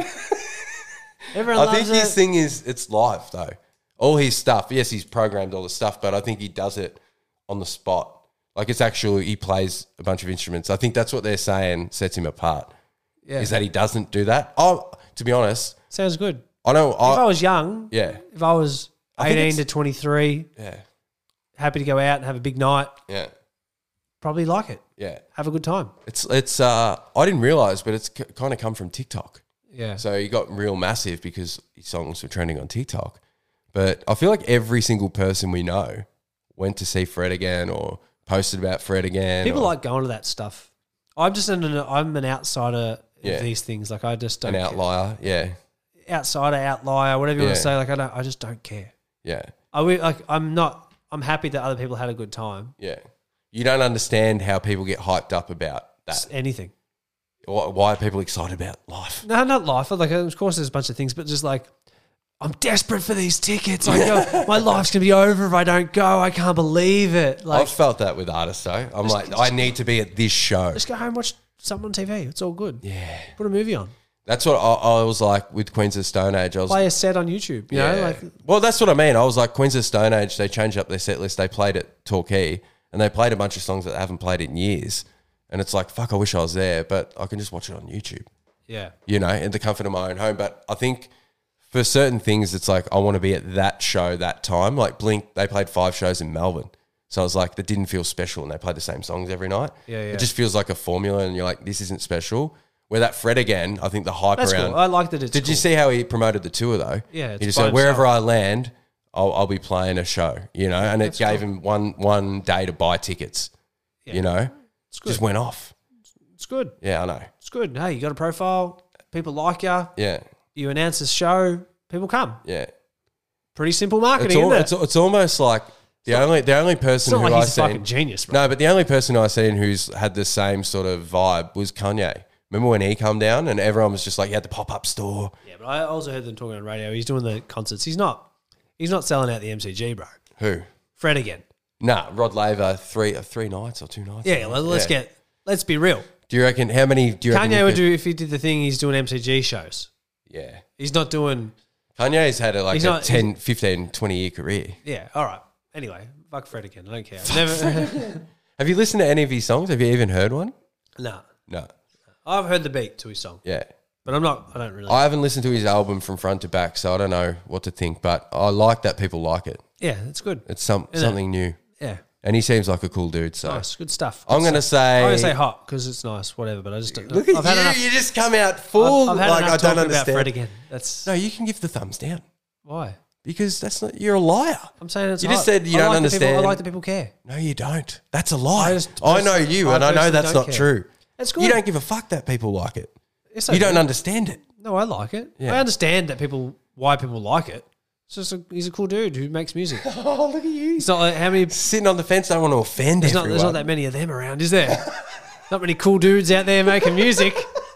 Speaker 2: Everyone
Speaker 1: I
Speaker 2: loves
Speaker 1: think his
Speaker 2: it.
Speaker 1: thing is it's live though. All his stuff, yes, he's programmed all the stuff, but I think he does it on the spot. Like it's actually, he plays a bunch of instruments. I think that's what they're saying sets him apart.
Speaker 2: Yeah.
Speaker 1: Is that he doesn't do that. Oh, to be honest,
Speaker 2: Sounds good.
Speaker 1: I know.
Speaker 2: If I
Speaker 1: I,
Speaker 2: was young,
Speaker 1: yeah,
Speaker 2: if I was
Speaker 1: I think
Speaker 2: eighteen
Speaker 1: it's-
Speaker 2: to twenty-three,
Speaker 1: yeah,
Speaker 2: happy to go out and have a big night,
Speaker 1: yeah,
Speaker 2: probably like it.
Speaker 1: yeah.
Speaker 2: Have a good time.
Speaker 1: It's it's. Uh, I didn't realize, but it's c- kind of come from TikTok.
Speaker 2: Yeah.
Speaker 1: So he got real massive because his songs were trending on TikTok. But I feel like every single person we know went to see Fred again or posted about Fred again.
Speaker 2: People
Speaker 1: or
Speaker 2: like going to that stuff. I'm just an I'm an outsider
Speaker 1: Yeah.
Speaker 2: of these things. Like I just don't
Speaker 1: an
Speaker 2: care.
Speaker 1: outlier. Yeah,
Speaker 2: outsider, outlier, whatever you want
Speaker 1: Yeah.
Speaker 2: to say. Like I don't, I just don't care.
Speaker 1: yeah,
Speaker 2: I will, like I'm not. I'm happy that other people had a good time.
Speaker 1: yeah. You don't understand how people get hyped up about
Speaker 2: It's
Speaker 1: that.
Speaker 2: anything.
Speaker 1: Why why are people excited about life?
Speaker 2: No, not life. Like of course there's a bunch of things, but just like I'm desperate for these tickets. Like oh, my life's gonna be over if I don't go. I can't believe it. Like
Speaker 1: I've felt that with artists though. I'm like, I need to be at this show.
Speaker 2: just go home, watch something on T V. It's all good.
Speaker 1: Yeah.
Speaker 2: Put a movie on.
Speaker 1: That's what I, I was like with Queens of the Stone Age. I was
Speaker 2: Play a set on YouTube. You know, like
Speaker 1: well, that's what I mean. I was like, Queens of the Stone Age, they changed up their set list. They played at Torquay and they played a bunch of songs that they haven't played in years. And it's like, fuck, I wish I was there, but I can just watch it on YouTube,
Speaker 2: yeah.
Speaker 1: you know, in the comfort of my own home. But I think for certain things, it's like, I want to be at that show that time. Like Blink, they played five shows in Melbourne. So I was like, that didn't feel special and they played the same songs every night.
Speaker 2: Yeah, yeah.
Speaker 1: It just feels like a formula and you're like, this isn't special. Where that Fred again, I think the hype
Speaker 2: That's
Speaker 1: around.
Speaker 2: cool. I like that it's
Speaker 1: Did you
Speaker 2: cool.
Speaker 1: see how he promoted the tour though?
Speaker 2: Yeah, it's
Speaker 1: he just
Speaker 2: by
Speaker 1: said wherever
Speaker 2: himself.
Speaker 1: I land, I'll, I'll be playing a show, you know, and it gave him one one day to buy tickets, you know,
Speaker 2: It's good.
Speaker 1: just went off.
Speaker 2: It's good.
Speaker 1: Yeah, I know.
Speaker 2: It's good. Hey, you got a profile. People like you.
Speaker 1: Yeah,
Speaker 2: You announce a show. People come.
Speaker 1: yeah.
Speaker 2: Pretty simple
Speaker 1: It's
Speaker 2: marketing,
Speaker 1: all,
Speaker 2: isn't it?
Speaker 1: it's, it's almost like the only the only
Speaker 2: It's
Speaker 1: person
Speaker 2: not
Speaker 1: who
Speaker 2: like
Speaker 1: I
Speaker 2: he's a
Speaker 1: seen.
Speaker 2: fucking genius, bro.
Speaker 1: No, but the only person I seen who's had the same sort of vibe was Kanye. Remember when he come down and everyone was just like, he had the pop up store.
Speaker 2: Yeah, but I also heard them talking on radio. He's doing the concerts. He's not. He's not selling out the M C G, bro.
Speaker 1: Who?
Speaker 2: Fred again.
Speaker 1: Nah, Rod Laver three uh, three nights or two nights.
Speaker 2: Yeah, let- let's
Speaker 1: Yeah.
Speaker 2: get. Let's be real.
Speaker 1: Do you reckon how many? Do you reckon
Speaker 2: Kanye
Speaker 1: you
Speaker 2: would
Speaker 1: could-
Speaker 2: do if he did the thing. He's doing M C G shows.
Speaker 1: Yeah.
Speaker 2: He's not doing.
Speaker 1: Kanye's had a, like
Speaker 2: He's
Speaker 1: a
Speaker 2: not-
Speaker 1: ten, fifteen, twenty year career.
Speaker 2: Yeah. All right. Anyway, fuck Fred again. I don't care. Never.
Speaker 1: Have you listened to any of his songs? Have you even heard one?
Speaker 2: Nah.
Speaker 1: No.
Speaker 2: I've heard the beat to his song,
Speaker 1: Yeah.
Speaker 2: but I'm not. I don't really.
Speaker 1: I haven't listened to his album from front to back, so I don't know what to think, but I like that people like it.
Speaker 2: yeah, it's good.
Speaker 1: It's some
Speaker 2: Isn't it?
Speaker 1: something new.
Speaker 2: Yeah.
Speaker 1: And he seems like a cool dude, so
Speaker 2: Nice. Good stuff.
Speaker 1: I'm
Speaker 2: Good
Speaker 1: going to
Speaker 2: stuff.
Speaker 1: say...
Speaker 2: I'm gonna say hot because it's nice. Whatever, but I just don't.
Speaker 1: Look at
Speaker 2: I've had
Speaker 1: you,
Speaker 2: enough.
Speaker 1: you just come out full,
Speaker 2: I've, I've had
Speaker 1: like
Speaker 2: enough
Speaker 1: I
Speaker 2: talking
Speaker 1: don't
Speaker 2: about
Speaker 1: understand.
Speaker 2: Fred again. That's
Speaker 1: No, you can give the thumbs down
Speaker 2: why.
Speaker 1: because that's not, you're a liar.
Speaker 2: I'm saying it's
Speaker 1: You just
Speaker 2: hot.
Speaker 1: said you
Speaker 2: I
Speaker 1: don't
Speaker 2: like that people-
Speaker 1: understand.
Speaker 2: I like that people care.
Speaker 1: No, you don't. That's a lie.
Speaker 2: I
Speaker 1: I,
Speaker 2: just
Speaker 1: know
Speaker 2: pers-
Speaker 1: you,
Speaker 2: I
Speaker 1: and I know
Speaker 2: personally
Speaker 1: that's
Speaker 2: don't
Speaker 1: not
Speaker 2: care.
Speaker 1: true.
Speaker 2: It's good.
Speaker 1: You don't give a fuck that people like it.
Speaker 2: It's
Speaker 1: You
Speaker 2: okay.
Speaker 1: don't understand it.
Speaker 2: No, I like it.
Speaker 1: Yeah.
Speaker 2: I understand that people why people like it. It's just a, he's a cool dude who makes music.
Speaker 1: Oh, look at you.
Speaker 2: It's not like how many.
Speaker 1: Sitting on the fence, don't want to offend
Speaker 2: There's not,
Speaker 1: everyone.
Speaker 2: there's not that many of them around, is there? Not many cool dudes out there making music.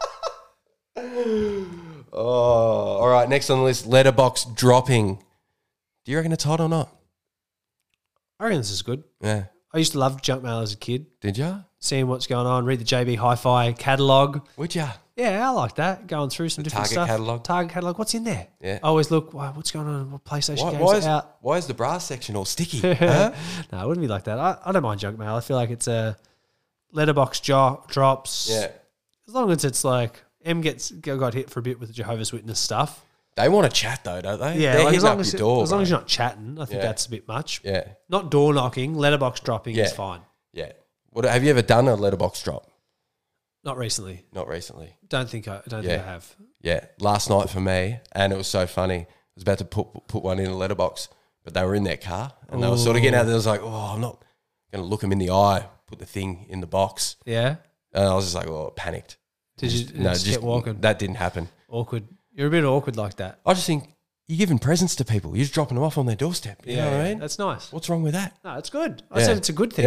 Speaker 1: Oh, all right. Next on the list, Letterbox dropping. Do you reckon it's hot or not?
Speaker 2: I reckon this is good.
Speaker 1: Yeah.
Speaker 2: I used to love junk mail as a kid,
Speaker 1: Did ya?
Speaker 2: seeing what's going on, read the J B Hi-Fi catalogue.
Speaker 1: Would ya?
Speaker 2: Yeah, I like that. Going through some different
Speaker 1: Target
Speaker 2: stuff.
Speaker 1: catalogue?
Speaker 2: Target catalogue. What's in there?
Speaker 1: Yeah.
Speaker 2: I always look, wow, what's going on? What PlayStation
Speaker 1: Why,
Speaker 2: games
Speaker 1: why,
Speaker 2: are
Speaker 1: is,
Speaker 2: out?
Speaker 1: why is the brass section all sticky? huh?
Speaker 2: No, it wouldn't be like that. I, I don't mind junk mail. I feel like it's a letterbox jo- drops.
Speaker 1: Yeah.
Speaker 2: As long as it's like, M gets got hit for a bit with the Jehovah's Witness stuff.
Speaker 1: They want to chat though, don't they?
Speaker 2: Yeah,
Speaker 1: They're
Speaker 2: like
Speaker 1: hitting
Speaker 2: as long
Speaker 1: up
Speaker 2: as,
Speaker 1: your door.
Speaker 2: as long
Speaker 1: bro.
Speaker 2: as you're not chatting, I think
Speaker 1: Yeah.
Speaker 2: that's a bit much.
Speaker 1: Yeah.
Speaker 2: Not door knocking, letterbox dropping is
Speaker 1: Yeah.
Speaker 2: fine.
Speaker 1: Yeah. What, have you ever done a letterbox drop?
Speaker 2: Not recently.
Speaker 1: Not recently.
Speaker 2: Don't think I don't
Speaker 1: Yeah.
Speaker 2: think I have.
Speaker 1: Yeah. Last night for me, and it was so funny. I was about to put put one in a letterbox, but they were in their car, and they were sort of getting out there. I was like, oh, I'm not going to look them in the eye, put the thing in the box.
Speaker 2: Yeah.
Speaker 1: And I was just like, oh, panicked.
Speaker 2: Did you
Speaker 1: Just-
Speaker 2: just kept walking?
Speaker 1: That didn't happen.
Speaker 2: Awkward. You're a bit awkward like that.
Speaker 1: I just think you're giving presents to people. You're just dropping them off on their doorstep. You know what I mean?
Speaker 2: That's nice.
Speaker 1: What's wrong with that?
Speaker 2: No, it's good. I
Speaker 1: Yeah.
Speaker 2: said it's a good thing.
Speaker 1: Yeah.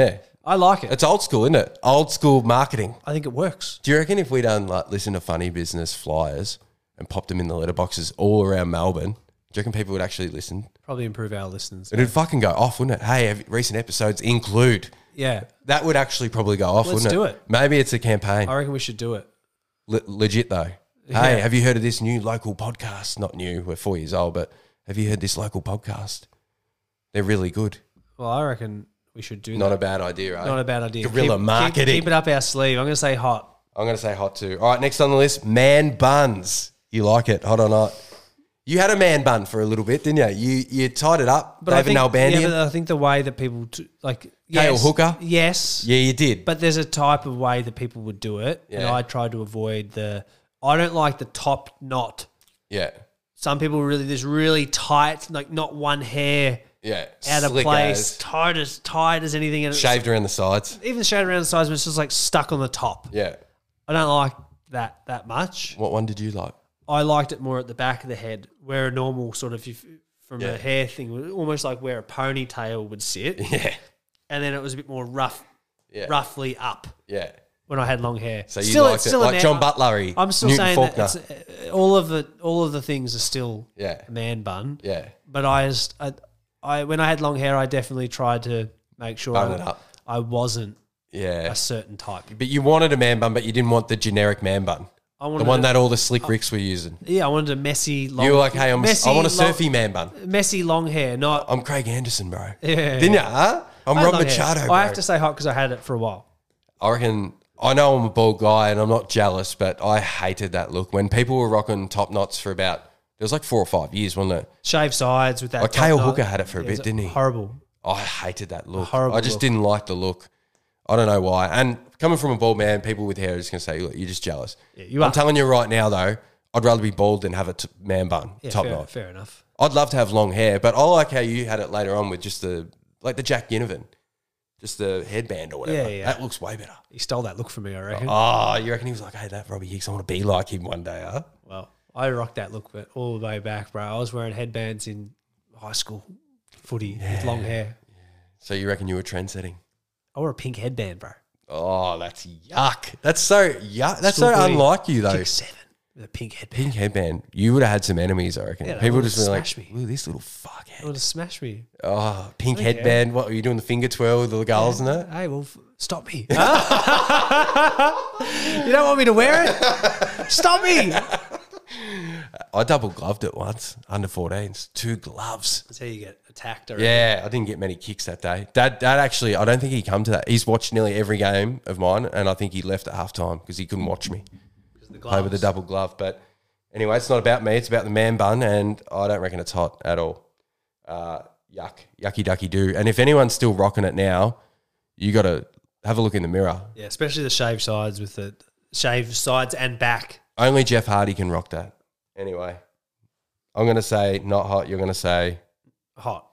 Speaker 2: I like it.
Speaker 1: It's old school, isn't it? Old school marketing.
Speaker 2: I think it works.
Speaker 1: Do you reckon if we done like listen to Funny Business flyers and popped them in the letterboxes all around Melbourne, do you reckon people would actually listen?
Speaker 2: Probably improve our listeners.
Speaker 1: It'd fucking go off, wouldn't it? Hey, have, recent episodes include.
Speaker 2: Yeah.
Speaker 1: That would actually probably go off,
Speaker 2: Let's
Speaker 1: wouldn't it?
Speaker 2: do it.
Speaker 1: Maybe it's a campaign.
Speaker 2: I reckon we should do it.
Speaker 1: Le- legit though.
Speaker 2: Yeah.
Speaker 1: Hey, have you heard of this new local podcast? Not new, we're four years old, but have you heard this local podcast? They're really good.
Speaker 2: Well, I reckon we should do
Speaker 1: Not
Speaker 2: that.
Speaker 1: a bad idea, right?
Speaker 2: Not a bad idea.
Speaker 1: Guerrilla
Speaker 2: Keep-
Speaker 1: marketing.
Speaker 2: Keep, keep it up our sleeve. I'm going to say hot.
Speaker 1: I'm going to say hot too. All right, next on the list, man buns. You like it, hot or not? You had a man bun for a little bit, didn't you? You you tied it up,
Speaker 2: But I
Speaker 1: David
Speaker 2: think,
Speaker 1: Nalbandian.
Speaker 2: yeah, but I think the way that people do, like
Speaker 1: Kale
Speaker 2: yes,
Speaker 1: Hooker?
Speaker 2: yes,
Speaker 1: Yeah, you did.
Speaker 2: but there's a type of way that people would do it, and
Speaker 1: Yeah.
Speaker 2: I try to avoid the. I don't like the top knot.
Speaker 1: Yeah,
Speaker 2: Some people really this really tight, like not one hair
Speaker 1: yeah.
Speaker 2: out of
Speaker 1: Slick
Speaker 2: place,
Speaker 1: as,
Speaker 2: tight as tight as anything, and it's
Speaker 1: shaved around the sides.
Speaker 2: even shaved around the sides, but it's just like stuck on the top.
Speaker 1: Yeah.
Speaker 2: I don't like that that much.
Speaker 1: What one did you like?
Speaker 2: I liked it more at the back of the head, where a normal sort of if, from
Speaker 1: Yeah.
Speaker 2: a hair thing, almost like where a ponytail would sit,
Speaker 1: Yeah,
Speaker 2: and then it was a bit more rough,
Speaker 1: yeah,
Speaker 2: roughly up
Speaker 1: yeah.
Speaker 2: when I had long hair.
Speaker 1: So you
Speaker 2: Still-
Speaker 1: liked
Speaker 2: it's
Speaker 1: it,
Speaker 2: still a
Speaker 1: like
Speaker 2: man-
Speaker 1: John Butler.
Speaker 2: I'm still
Speaker 1: Newton
Speaker 2: saying
Speaker 1: Faulkner.
Speaker 2: that it's, uh, all of the all of the things are still
Speaker 1: Yeah,
Speaker 2: a man bun.
Speaker 1: yeah.
Speaker 2: But I just I, I when I had long hair, I definitely tried to make sure
Speaker 1: Bun
Speaker 2: I,
Speaker 1: it up.
Speaker 2: I wasn't
Speaker 1: Yeah.
Speaker 2: a certain type.
Speaker 1: But you wanted a man bun, but you didn't want the generic man bun.
Speaker 2: I
Speaker 1: The
Speaker 2: wanted
Speaker 1: one
Speaker 2: a,
Speaker 1: that all the slick ricks were using.
Speaker 2: yeah, I wanted a messy long.
Speaker 1: You were like, hey, I'm,
Speaker 2: messy,
Speaker 1: I want a
Speaker 2: long-
Speaker 1: surfy man bun.
Speaker 2: messy long hair, not
Speaker 1: I'm Craig Anderson, bro.
Speaker 2: yeah.
Speaker 1: Didn't you? Huh? I'm
Speaker 2: I had
Speaker 1: Rob
Speaker 2: long hair.
Speaker 1: Machado, bro.
Speaker 2: I have to say hot because I had it for a while.
Speaker 1: I reckon, I know I'm a bald guy and I'm not jealous, but I hated that look. When people were rocking top knots for about, it was like four or five years, wasn't it?
Speaker 2: Shave sides with that.
Speaker 1: Like
Speaker 2: top
Speaker 1: Kale
Speaker 2: knot.
Speaker 1: Hooker had it for a
Speaker 2: Yeah,
Speaker 1: bit,
Speaker 2: it's
Speaker 1: didn't he?
Speaker 2: Horrible.
Speaker 1: I hated that look.
Speaker 2: horrible
Speaker 1: I just
Speaker 2: look.
Speaker 1: didn't like the look. I don't know why. And coming from a bald man, people with hair are just going to say, look, you're just jealous.
Speaker 2: Yeah, you
Speaker 1: I'm
Speaker 2: are.
Speaker 1: telling you right now, though, I'd rather be bald than have a t- man bun,
Speaker 2: Yeah,
Speaker 1: top
Speaker 2: fair,
Speaker 1: knot.
Speaker 2: fair enough.
Speaker 1: I'd love to have long hair, but I like how you had it later on with just the, like the Jack Ginnivan, just the headband or whatever.
Speaker 2: Yeah, yeah.
Speaker 1: That looks way better.
Speaker 2: He stole that look from me, I reckon.
Speaker 1: Oh, you reckon he was like, hey, that Robbie Hicks, I want to be like him one day, huh?
Speaker 2: Well, I rocked that look but all the way back, bro. I was wearing headbands in high school footy with long hair.
Speaker 1: So you reckon you were trendsetting?
Speaker 2: I wore a pink headband, bro.
Speaker 1: Oh, that's yuck. That's so yuck. That's so
Speaker 2: School footy,
Speaker 1: unlike you, though.
Speaker 2: Kick seven with a pink headband.
Speaker 1: Pink headband. You would have had some enemies, I reckon.
Speaker 2: Yeah, they
Speaker 1: People
Speaker 2: would've
Speaker 1: just been like,
Speaker 2: smashed me.
Speaker 1: ooh, this little
Speaker 2: It
Speaker 1: fuckhead.
Speaker 2: would have smashed me.
Speaker 1: Oh, pink
Speaker 2: I don't
Speaker 1: headband. What, were you doing the finger twirl with the girls and that?
Speaker 2: Hey, well, f- stop me. you don't want me to wear it? Stop me.
Speaker 1: I double gloved it once, under fourteens. Two gloves.
Speaker 2: That's how you get attacked. I reckon.
Speaker 1: Yeah, I didn't get many kicks that day. Dad, Dad actually, I don't think he come to that. He's watched nearly every game of mine, and I think he left at halftime because he couldn't watch me
Speaker 2: The
Speaker 1: play with a
Speaker 2: gloves.
Speaker 1: double glove. But anyway, it's not about me. It's about the man bun, and I don't reckon it's hot at all. Uh, yuck, yucky ducky do. And if anyone's still rocking it now, you got to have a look in the mirror.
Speaker 2: Yeah, especially the shaved sides with the shaved sides and back.
Speaker 1: Only Jeff Hardy can rock that. Anyway, I'm going to say not hot. You're going to say,
Speaker 2: Hot.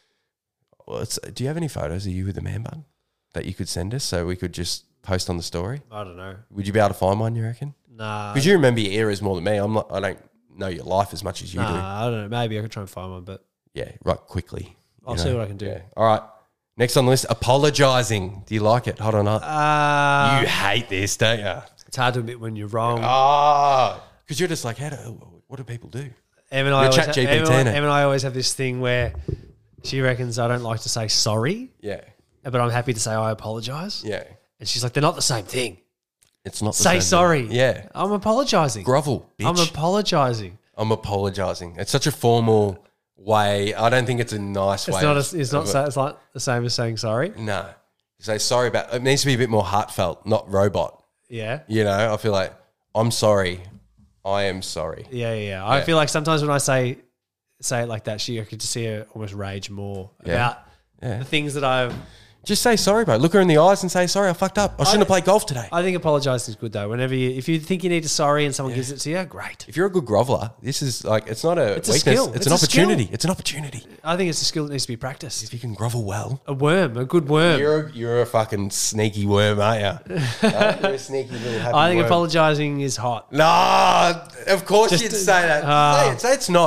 Speaker 1: well, it's, do you have any photos of you with the man bun that you could send us so we could just post on the story?
Speaker 2: I don't know.
Speaker 1: Would you be able to find one, you reckon?
Speaker 2: Nah.
Speaker 1: Because you remember your eras more than me. I'm not, I don't know your life as much as you do.
Speaker 2: Nah, I don't know. Maybe I could try and find one, but
Speaker 1: Yeah, right, quickly.
Speaker 2: I'll
Speaker 1: you
Speaker 2: see
Speaker 1: know?
Speaker 2: what I can do.
Speaker 1: Yeah. All right. Next on the list, apologising. Do you like it? Hot or not?
Speaker 2: Uh,
Speaker 1: you hate this, don't you?
Speaker 2: it's hard to admit when you're wrong.
Speaker 1: Ah, because you're just like, how do, what do people do?
Speaker 2: Em and I
Speaker 1: You're
Speaker 2: always
Speaker 1: Chat
Speaker 2: ha-
Speaker 1: G P T,
Speaker 2: Em and I-
Speaker 1: innit?
Speaker 2: Em and I always have this thing where she reckons I don't like to say sorry,
Speaker 1: Yeah,
Speaker 2: but I'm happy to say I apologise.
Speaker 1: yeah.
Speaker 2: And she's like, they're not the same thing.
Speaker 1: It's not the
Speaker 2: Say
Speaker 1: same
Speaker 2: sorry.
Speaker 1: thing. Yeah.
Speaker 2: I'm apologising.
Speaker 1: Grovel, bitch.
Speaker 2: I'm apologising.
Speaker 1: I'm apologising. It's such a formal way. I don't think it's a nice
Speaker 2: It's
Speaker 1: way.
Speaker 2: not.
Speaker 1: of-
Speaker 2: A, it's not.
Speaker 1: of
Speaker 2: So, it's like the same as saying sorry.
Speaker 1: No. You say sorry about it needs to be a bit more heartfelt, not robot.
Speaker 2: Yeah.
Speaker 1: You know, I feel like I'm sorry. I am sorry.
Speaker 2: Yeah. Yeah. yeah. I
Speaker 1: Yeah.
Speaker 2: feel like sometimes when I say say it like that, she I could just see her almost rage more
Speaker 1: Yeah.
Speaker 2: about
Speaker 1: Yeah.
Speaker 2: the things that I've.
Speaker 1: Just say sorry, bro. Look her in the eyes and say sorry. I fucked up. I shouldn't have played golf today.
Speaker 2: I think apologising is good though. Whenever you, if you think you need a sorry and someone gives it to you, great.
Speaker 1: If you're a good groveler, this is like it's not a
Speaker 2: It's a
Speaker 1: weakness.
Speaker 2: skill.
Speaker 1: It's,
Speaker 2: It's
Speaker 1: an
Speaker 2: a
Speaker 1: opportunity.
Speaker 2: skill.
Speaker 1: It's an opportunity.
Speaker 2: I think it's a skill that needs to be practiced.
Speaker 1: If you can grovel well,
Speaker 2: A worm, a good worm.
Speaker 1: you're a, you're a fucking sneaky worm, aren't you? Uh, you're a sneaky little happy
Speaker 2: I think
Speaker 1: worm.
Speaker 2: apologising is hot.
Speaker 1: Nah, of course
Speaker 2: Just-
Speaker 1: you'd say that.
Speaker 2: uh,
Speaker 1: say it. Say it's not.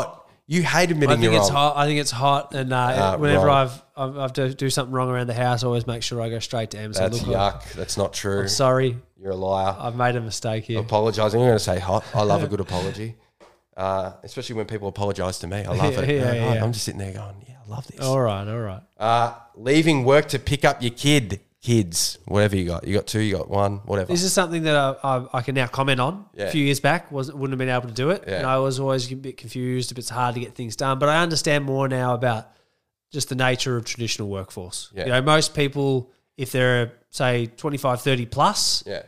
Speaker 1: You hate admitting
Speaker 2: I think
Speaker 1: you're
Speaker 2: it's
Speaker 1: wrong.
Speaker 2: hot. I think it's hot, and uh,
Speaker 1: Uh,
Speaker 2: whenever
Speaker 1: wrong.
Speaker 2: I've I've, I've to do something wrong around the house, I always make sure I go straight to Em. So
Speaker 1: That's
Speaker 2: look,
Speaker 1: yuck. That's not true.
Speaker 2: I'm sorry,
Speaker 1: You're a liar.
Speaker 2: I've made a mistake here.
Speaker 1: Apologising. I'm going to say hot. I love a good apology, uh, especially when people apologise to me. I love it.
Speaker 2: Yeah, yeah, yeah.
Speaker 1: I'm just sitting there going, yeah, I love this.
Speaker 2: All right, all right.
Speaker 1: Uh, leaving work to pick up your kid, kids, whatever you got. You got two, you got one, whatever.
Speaker 2: This is something that I, I, I can now comment on.
Speaker 1: Yeah.
Speaker 2: A few years back, wasn't wouldn't have been able to do it,
Speaker 1: Yeah.
Speaker 2: and I was always a bit confused. It's hard to get things done, but I understand more now about just the nature of traditional workforce.
Speaker 1: Yeah.
Speaker 2: You know, most people, if they're say twenty-five, thirty plus,
Speaker 1: Yeah.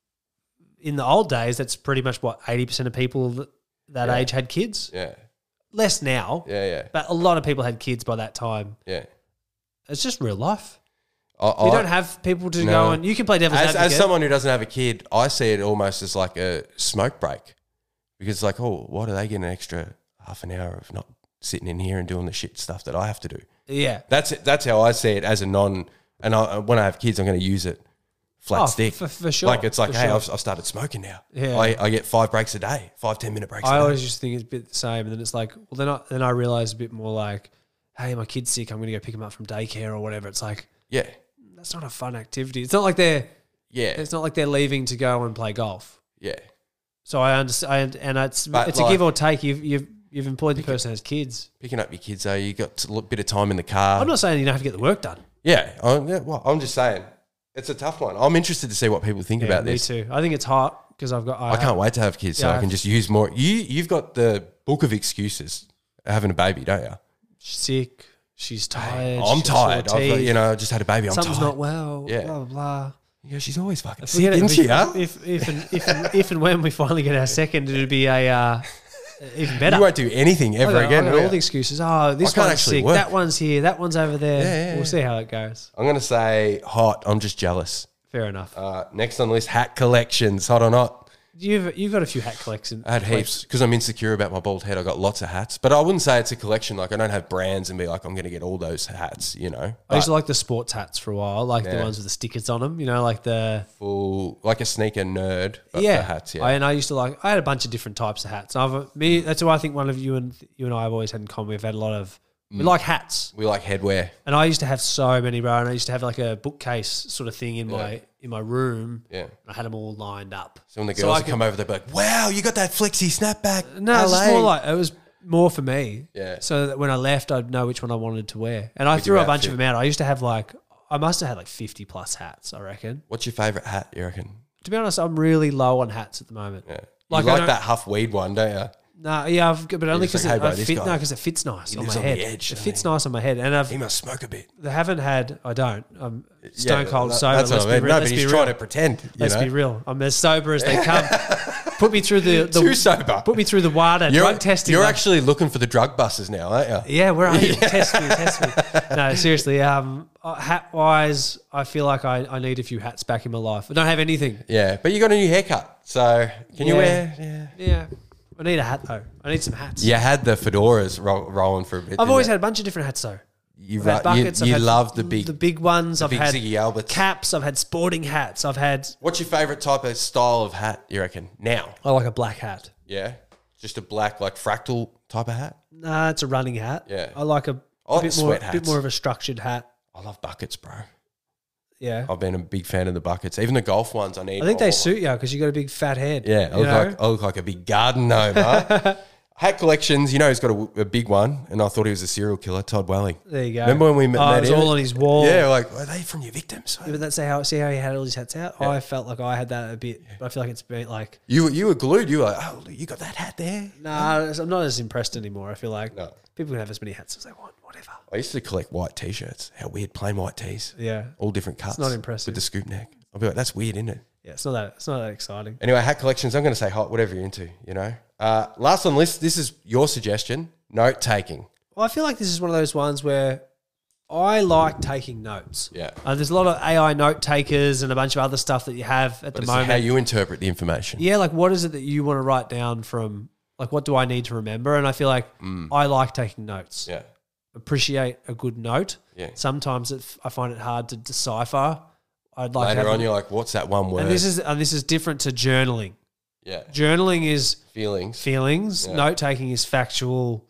Speaker 2: in the old days, that's pretty much what eighty percent of people that, that
Speaker 1: Yeah.
Speaker 2: age had kids.
Speaker 1: Yeah.
Speaker 2: Less now,
Speaker 1: Yeah. Yeah.
Speaker 2: but a lot of people had kids by that time.
Speaker 1: Yeah.
Speaker 2: It's just real life.
Speaker 1: I,
Speaker 2: You
Speaker 1: I-
Speaker 2: don't have people to
Speaker 1: No.
Speaker 2: go and you can play devil's
Speaker 1: as,
Speaker 2: advocate.
Speaker 1: as someone who doesn't have a kid, I see it almost as like a smoke break because it's like, oh, why do they get an extra half an hour of not sitting in here and doing the shit stuff that I have to do?
Speaker 2: yeah.
Speaker 1: That's it. That's how I see it as a non. And I, when I have kids, I'm going to use it flat
Speaker 2: Oh,
Speaker 1: stick
Speaker 2: for- for sure,
Speaker 1: Like it's like,
Speaker 2: for
Speaker 1: hey,
Speaker 2: sure.
Speaker 1: I've, I've started smoking now.
Speaker 2: Yeah.
Speaker 1: I, I get five breaks a day, five ten minute breaks.
Speaker 2: I
Speaker 1: a day.
Speaker 2: always just think it's a bit the same, and then it's like, well, then I then I realize a bit more like, hey, my kid's sick. I'm going to go pick him up from daycare or whatever. It's like
Speaker 1: yeah,
Speaker 2: that's not a fun activity. It's not like they're
Speaker 1: yeah,
Speaker 2: it's not like they're leaving to go and play golf.
Speaker 1: yeah.
Speaker 2: So I understand, and it's
Speaker 1: But
Speaker 2: it's a
Speaker 1: like-
Speaker 2: give or take. You've you've you've employed the person who has kids.
Speaker 1: Picking up your kids though, you got a little bit of time in the car.
Speaker 2: I'm not saying you don't have to get the work done.
Speaker 1: yeah, I'm, yeah well, I'm just saying it's a tough one. I'm interested to see what people think
Speaker 2: Yeah,
Speaker 1: about
Speaker 2: me
Speaker 1: this.
Speaker 2: too. I think it's hot because I've got. I,
Speaker 1: I can't wait to have kids so
Speaker 2: Yeah,
Speaker 1: I can
Speaker 2: I've-
Speaker 1: just use more. You you've got the book of excuses having a baby, don't you?
Speaker 2: She's sick. She's tired.
Speaker 1: I'm
Speaker 2: she's got sore
Speaker 1: tired. I've got,
Speaker 2: teeth,
Speaker 1: you know, I just had a baby. I'm
Speaker 2: something's
Speaker 1: tired.
Speaker 2: not well.
Speaker 1: Yeah.
Speaker 2: Blah blah blah.
Speaker 1: Yeah, she's always fucking
Speaker 2: If
Speaker 1: sick,
Speaker 2: we get it-
Speaker 1: isn't
Speaker 2: if,
Speaker 1: she? Huh?
Speaker 2: if, if, and, if, and, if and when we finally get our second, it'll be a uh, even better.
Speaker 1: You won't do anything ever
Speaker 2: I got,
Speaker 1: again.
Speaker 2: I got
Speaker 1: will
Speaker 2: all
Speaker 1: you?
Speaker 2: the excuses. Oh, this
Speaker 1: I can't
Speaker 2: one's
Speaker 1: actually
Speaker 2: sick.
Speaker 1: work.
Speaker 2: That one's here. That one's over there.
Speaker 1: Yeah, yeah,
Speaker 2: we'll
Speaker 1: yeah.
Speaker 2: see how it goes.
Speaker 1: I'm gonna say hot. I'm just jealous.
Speaker 2: Fair enough.
Speaker 1: Uh, next on the list, hat collections. Hot or not?
Speaker 2: You've you've got a few hat collections.
Speaker 1: I had heaps because I'm insecure about my bald head. I got lots of hats, but I wouldn't say it's a collection. Like I don't have brands and be like, I'm going to get all those hats. You know,
Speaker 2: I
Speaker 1: but
Speaker 2: used to like the sports hats for a while, like the
Speaker 1: Yeah.
Speaker 2: ones with the stickers on them. You know, like the
Speaker 1: full like a sneaker nerd. But
Speaker 2: yeah
Speaker 1: for hats. Yeah,
Speaker 2: I, and I used to like. I had a bunch of different types of hats. I've me. That's why I think one of you and you and I have always had in common. We've had a lot of.
Speaker 1: Mm.
Speaker 2: We like hats,
Speaker 1: we like headwear.
Speaker 2: and I used to have so many, bro. And I used to have like a bookcase sort of thing in my in my room.
Speaker 1: Yeah.
Speaker 2: I had them all lined up.
Speaker 1: So when the
Speaker 2: So
Speaker 1: girls
Speaker 2: I
Speaker 1: would
Speaker 2: could-
Speaker 1: come over, they'd be like, "Wow, you got that flexi snapback."
Speaker 2: No, it's
Speaker 1: L A."
Speaker 2: just more like it was more for me.
Speaker 1: Yeah.
Speaker 2: So that when I left, I'd know which one I wanted to wear, and I
Speaker 1: With
Speaker 2: threw
Speaker 1: your
Speaker 2: a bunch
Speaker 1: outfit.
Speaker 2: of them out. I used to have like I must have had like fifty plus hats. I reckon.
Speaker 1: What's your favorite hat? You reckon?
Speaker 2: To be honest, I'm really low on hats at the moment.
Speaker 1: Yeah,
Speaker 2: Like,
Speaker 1: you
Speaker 2: I
Speaker 1: like
Speaker 2: don't-
Speaker 1: that Huff Weed one, don't you?
Speaker 2: No, yeah, I've, but only
Speaker 1: just
Speaker 2: because
Speaker 1: like, "Hey,
Speaker 2: it,
Speaker 1: bro,
Speaker 2: I
Speaker 1: this
Speaker 2: fit,
Speaker 1: guy-
Speaker 2: no, because it fits nice
Speaker 1: he
Speaker 2: on my
Speaker 1: lives on the
Speaker 2: head.
Speaker 1: edge,
Speaker 2: it
Speaker 1: doesn't
Speaker 2: fits
Speaker 1: he?
Speaker 2: nice on my head, and I've
Speaker 1: He must smoke a bit.
Speaker 2: they haven't had. I don't. I'm stone cold
Speaker 1: that-
Speaker 2: sober.
Speaker 1: That's
Speaker 2: Let's
Speaker 1: what
Speaker 2: be
Speaker 1: I mean.
Speaker 2: real.
Speaker 1: No,
Speaker 2: let's
Speaker 1: but
Speaker 2: be
Speaker 1: he's
Speaker 2: real.
Speaker 1: trying to pretend. You
Speaker 2: Let's
Speaker 1: know?
Speaker 2: be real. I'm as sober as they come. Put me through the, the
Speaker 1: Too sober.
Speaker 2: Put me through the WADA
Speaker 1: You're,
Speaker 2: drug testing.
Speaker 1: you're
Speaker 2: like-
Speaker 1: actually looking for the drug busters now, aren't you?
Speaker 2: Yeah, where are you? Test me, test me. No, seriously. Um, uh, hat wise, I feel like I, I need a few hats back in my life. I don't have anything.
Speaker 1: Yeah, but you got a new haircut, so can you
Speaker 2: Yeah.
Speaker 1: wear? Yeah.
Speaker 2: Yeah, I need a hat though. I need some hats.
Speaker 1: You had the fedoras ro- rolling for a bit.
Speaker 2: I've
Speaker 1: didn't
Speaker 2: always
Speaker 1: you?
Speaker 2: had a bunch of different hats though.
Speaker 1: You've
Speaker 2: I've had
Speaker 1: ru- you,
Speaker 2: buckets. I've
Speaker 1: you
Speaker 2: had
Speaker 1: love the big.
Speaker 2: the big ones. I've
Speaker 1: big
Speaker 2: had
Speaker 1: Ziggy Alberts.
Speaker 2: caps. I've had sporting hats. I've had.
Speaker 1: What's your favorite type of style of hat? You reckon now?
Speaker 2: I like a black hat.
Speaker 1: Yeah, just a black like fractal type of hat.
Speaker 2: Nah, it's a running hat.
Speaker 1: Yeah.
Speaker 2: I like a,
Speaker 1: I like
Speaker 2: a bit
Speaker 1: the
Speaker 2: more,
Speaker 1: sweat
Speaker 2: bit
Speaker 1: hats.
Speaker 2: more of a structured hat.
Speaker 1: I love buckets, bro.
Speaker 2: Yeah,
Speaker 1: I've been a big fan of the buckets. Even the golf ones, I need.
Speaker 2: I think they
Speaker 1: more.
Speaker 2: suit you because you got a big fat head.
Speaker 1: Yeah, I
Speaker 2: you
Speaker 1: look
Speaker 2: know?
Speaker 1: like I look like a big garden gnome. Huh? Hat collections, you know, he's got a, a big one, and I thought he was a serial killer, Todd Welling.
Speaker 2: There you go.
Speaker 1: Remember when we met,
Speaker 2: Oh,
Speaker 1: met
Speaker 2: it was
Speaker 1: him?
Speaker 2: all on his wall.
Speaker 1: Yeah, like are they from your victims?
Speaker 2: Yeah, but that's how see how he had all his hats out. I felt like I had that a bit, but I feel like it's been like
Speaker 1: You you were glued. You were like, oh, you got that hat there.
Speaker 2: nah. I'm not as impressed anymore. I feel like
Speaker 1: No.
Speaker 2: people can have as many hats as they want. Whatever.
Speaker 1: I used to collect white t-shirts. How weird, plain white tees,
Speaker 2: Yeah,
Speaker 1: all different cuts.
Speaker 2: not impressive.
Speaker 1: with the scoop neck. I'll be like, that's weird, isn't it?
Speaker 2: yeah. It's not that. It's not that exciting.
Speaker 1: Anyway, hat collections. I'm going to say hot, whatever you're into. You know. Uh, last on the list. This is your suggestion. Note taking.
Speaker 2: Well, I feel like this is one of those ones where I like taking notes.
Speaker 1: Yeah.
Speaker 2: Uh, there's a lot of A I note takers and a bunch of other stuff that you have at
Speaker 1: But
Speaker 2: the
Speaker 1: it's
Speaker 2: moment.
Speaker 1: how you interpret the information.
Speaker 2: Yeah, like what is it that you want to write down from? Like, what do I need to remember? And I feel like I like taking notes.
Speaker 1: Yeah.
Speaker 2: Appreciate a good note.
Speaker 1: Yeah.
Speaker 2: Sometimes it, I find it hard to decipher. I'd like to
Speaker 1: Later
Speaker 2: have
Speaker 1: on, you're like, what's that one word?
Speaker 2: and this is and this is different to journaling.
Speaker 1: yeah.
Speaker 2: Journaling is
Speaker 1: Feelings.
Speaker 2: feelings.
Speaker 1: Yeah.
Speaker 2: Note taking is factual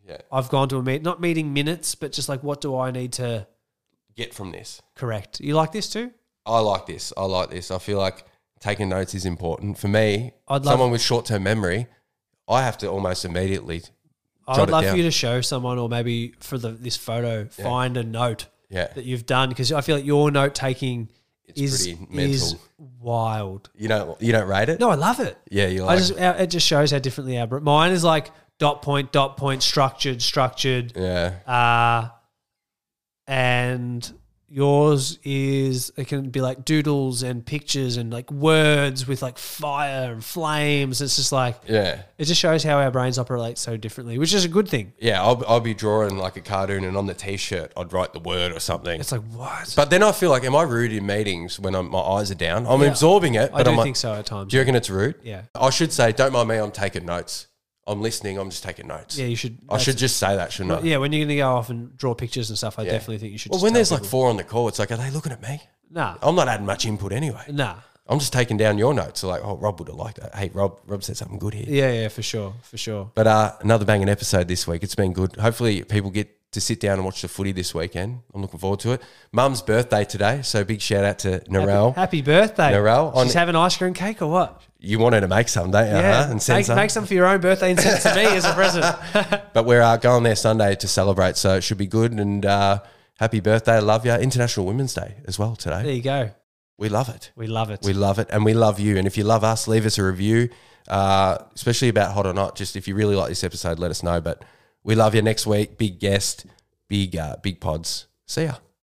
Speaker 1: Yeah.
Speaker 2: I've gone to a meet, not meeting minutes, but just like, what do I need to
Speaker 1: Get from this.
Speaker 2: correct? You like this too?
Speaker 1: I like this. I like this. I feel like taking notes is important. For me,
Speaker 2: I'd love-
Speaker 1: someone with short-term memory, I have to almost immediately
Speaker 2: I
Speaker 1: jot
Speaker 2: would
Speaker 1: it
Speaker 2: love
Speaker 1: down.
Speaker 2: for you to show someone, or maybe for the this photo, find a note
Speaker 1: Yeah.
Speaker 2: that you've done, because I feel like your note taking
Speaker 1: It's
Speaker 2: is
Speaker 1: pretty mental.
Speaker 2: is wild.
Speaker 1: You don't you don't rate it?
Speaker 2: No, I love it.
Speaker 1: Yeah, you
Speaker 2: I
Speaker 1: like
Speaker 2: just our- it just shows how differently our mine is like dot point dot point structured structured,
Speaker 1: Yeah.
Speaker 2: uh, and yours is it can be like doodles and pictures and like words with like fire and flames. It's just like
Speaker 1: Yeah.
Speaker 2: it just shows how our brains operate so differently, which is a good thing.
Speaker 1: Yeah, I'll, I'll be drawing like a cartoon and on the T-shirt I'd write the word or something.
Speaker 2: It's like what?
Speaker 1: But then I feel like, am I rude in meetings when I'm, my eyes are down? I'm
Speaker 2: Yeah.
Speaker 1: absorbing it,
Speaker 2: I
Speaker 1: but
Speaker 2: do
Speaker 1: I'm like,
Speaker 2: think so at times.
Speaker 1: do you reckon it's rude?
Speaker 2: Yeah.
Speaker 1: I should say, don't mind me, I'm taking notes. I'm listening, I'm just taking notes.
Speaker 2: Yeah, you should.
Speaker 1: I should just say that, shouldn't I?
Speaker 2: Yeah, when you're going to go off and draw pictures and stuff, I
Speaker 1: Yeah.
Speaker 2: definitely think you should.
Speaker 1: Well,
Speaker 2: just
Speaker 1: when
Speaker 2: tell
Speaker 1: there's like
Speaker 2: people.
Speaker 1: four on the call, it's like, are they looking at me?
Speaker 2: nah,
Speaker 1: I'm not adding much input anyway.
Speaker 2: nah,
Speaker 1: I'm just taking down your notes. So like, oh, Rob would have liked that. Hey, Rob, Rob said something good here.
Speaker 2: yeah, yeah, for sure, for sure.
Speaker 1: But uh, another banging episode this week. It's been good. Hopefully people get to sit down and watch the footy this weekend. I'm looking forward to it. Mum's birthday today, so big shout out to Narelle.
Speaker 2: Happy, happy birthday,
Speaker 1: Narelle, on-
Speaker 2: She's having ice cream cake or what?
Speaker 1: You want her to make some, don't you?
Speaker 2: Yeah,
Speaker 1: huh? And send
Speaker 2: make,
Speaker 1: some.
Speaker 2: make some for your own birthday and send it to me as a present.
Speaker 1: But we're uh, going there Sunday to celebrate, so it should be good. And uh, happy birthday. Love you. International Women's Day as well today.
Speaker 2: There you go.
Speaker 1: We love it.
Speaker 2: We love it.
Speaker 1: We love it, and we love you. And if you love us, leave us a review, uh, especially about Hot or Not. Just if you really like this episode, let us know. But we love you. Next week, big guest, big uh, big pods. See ya.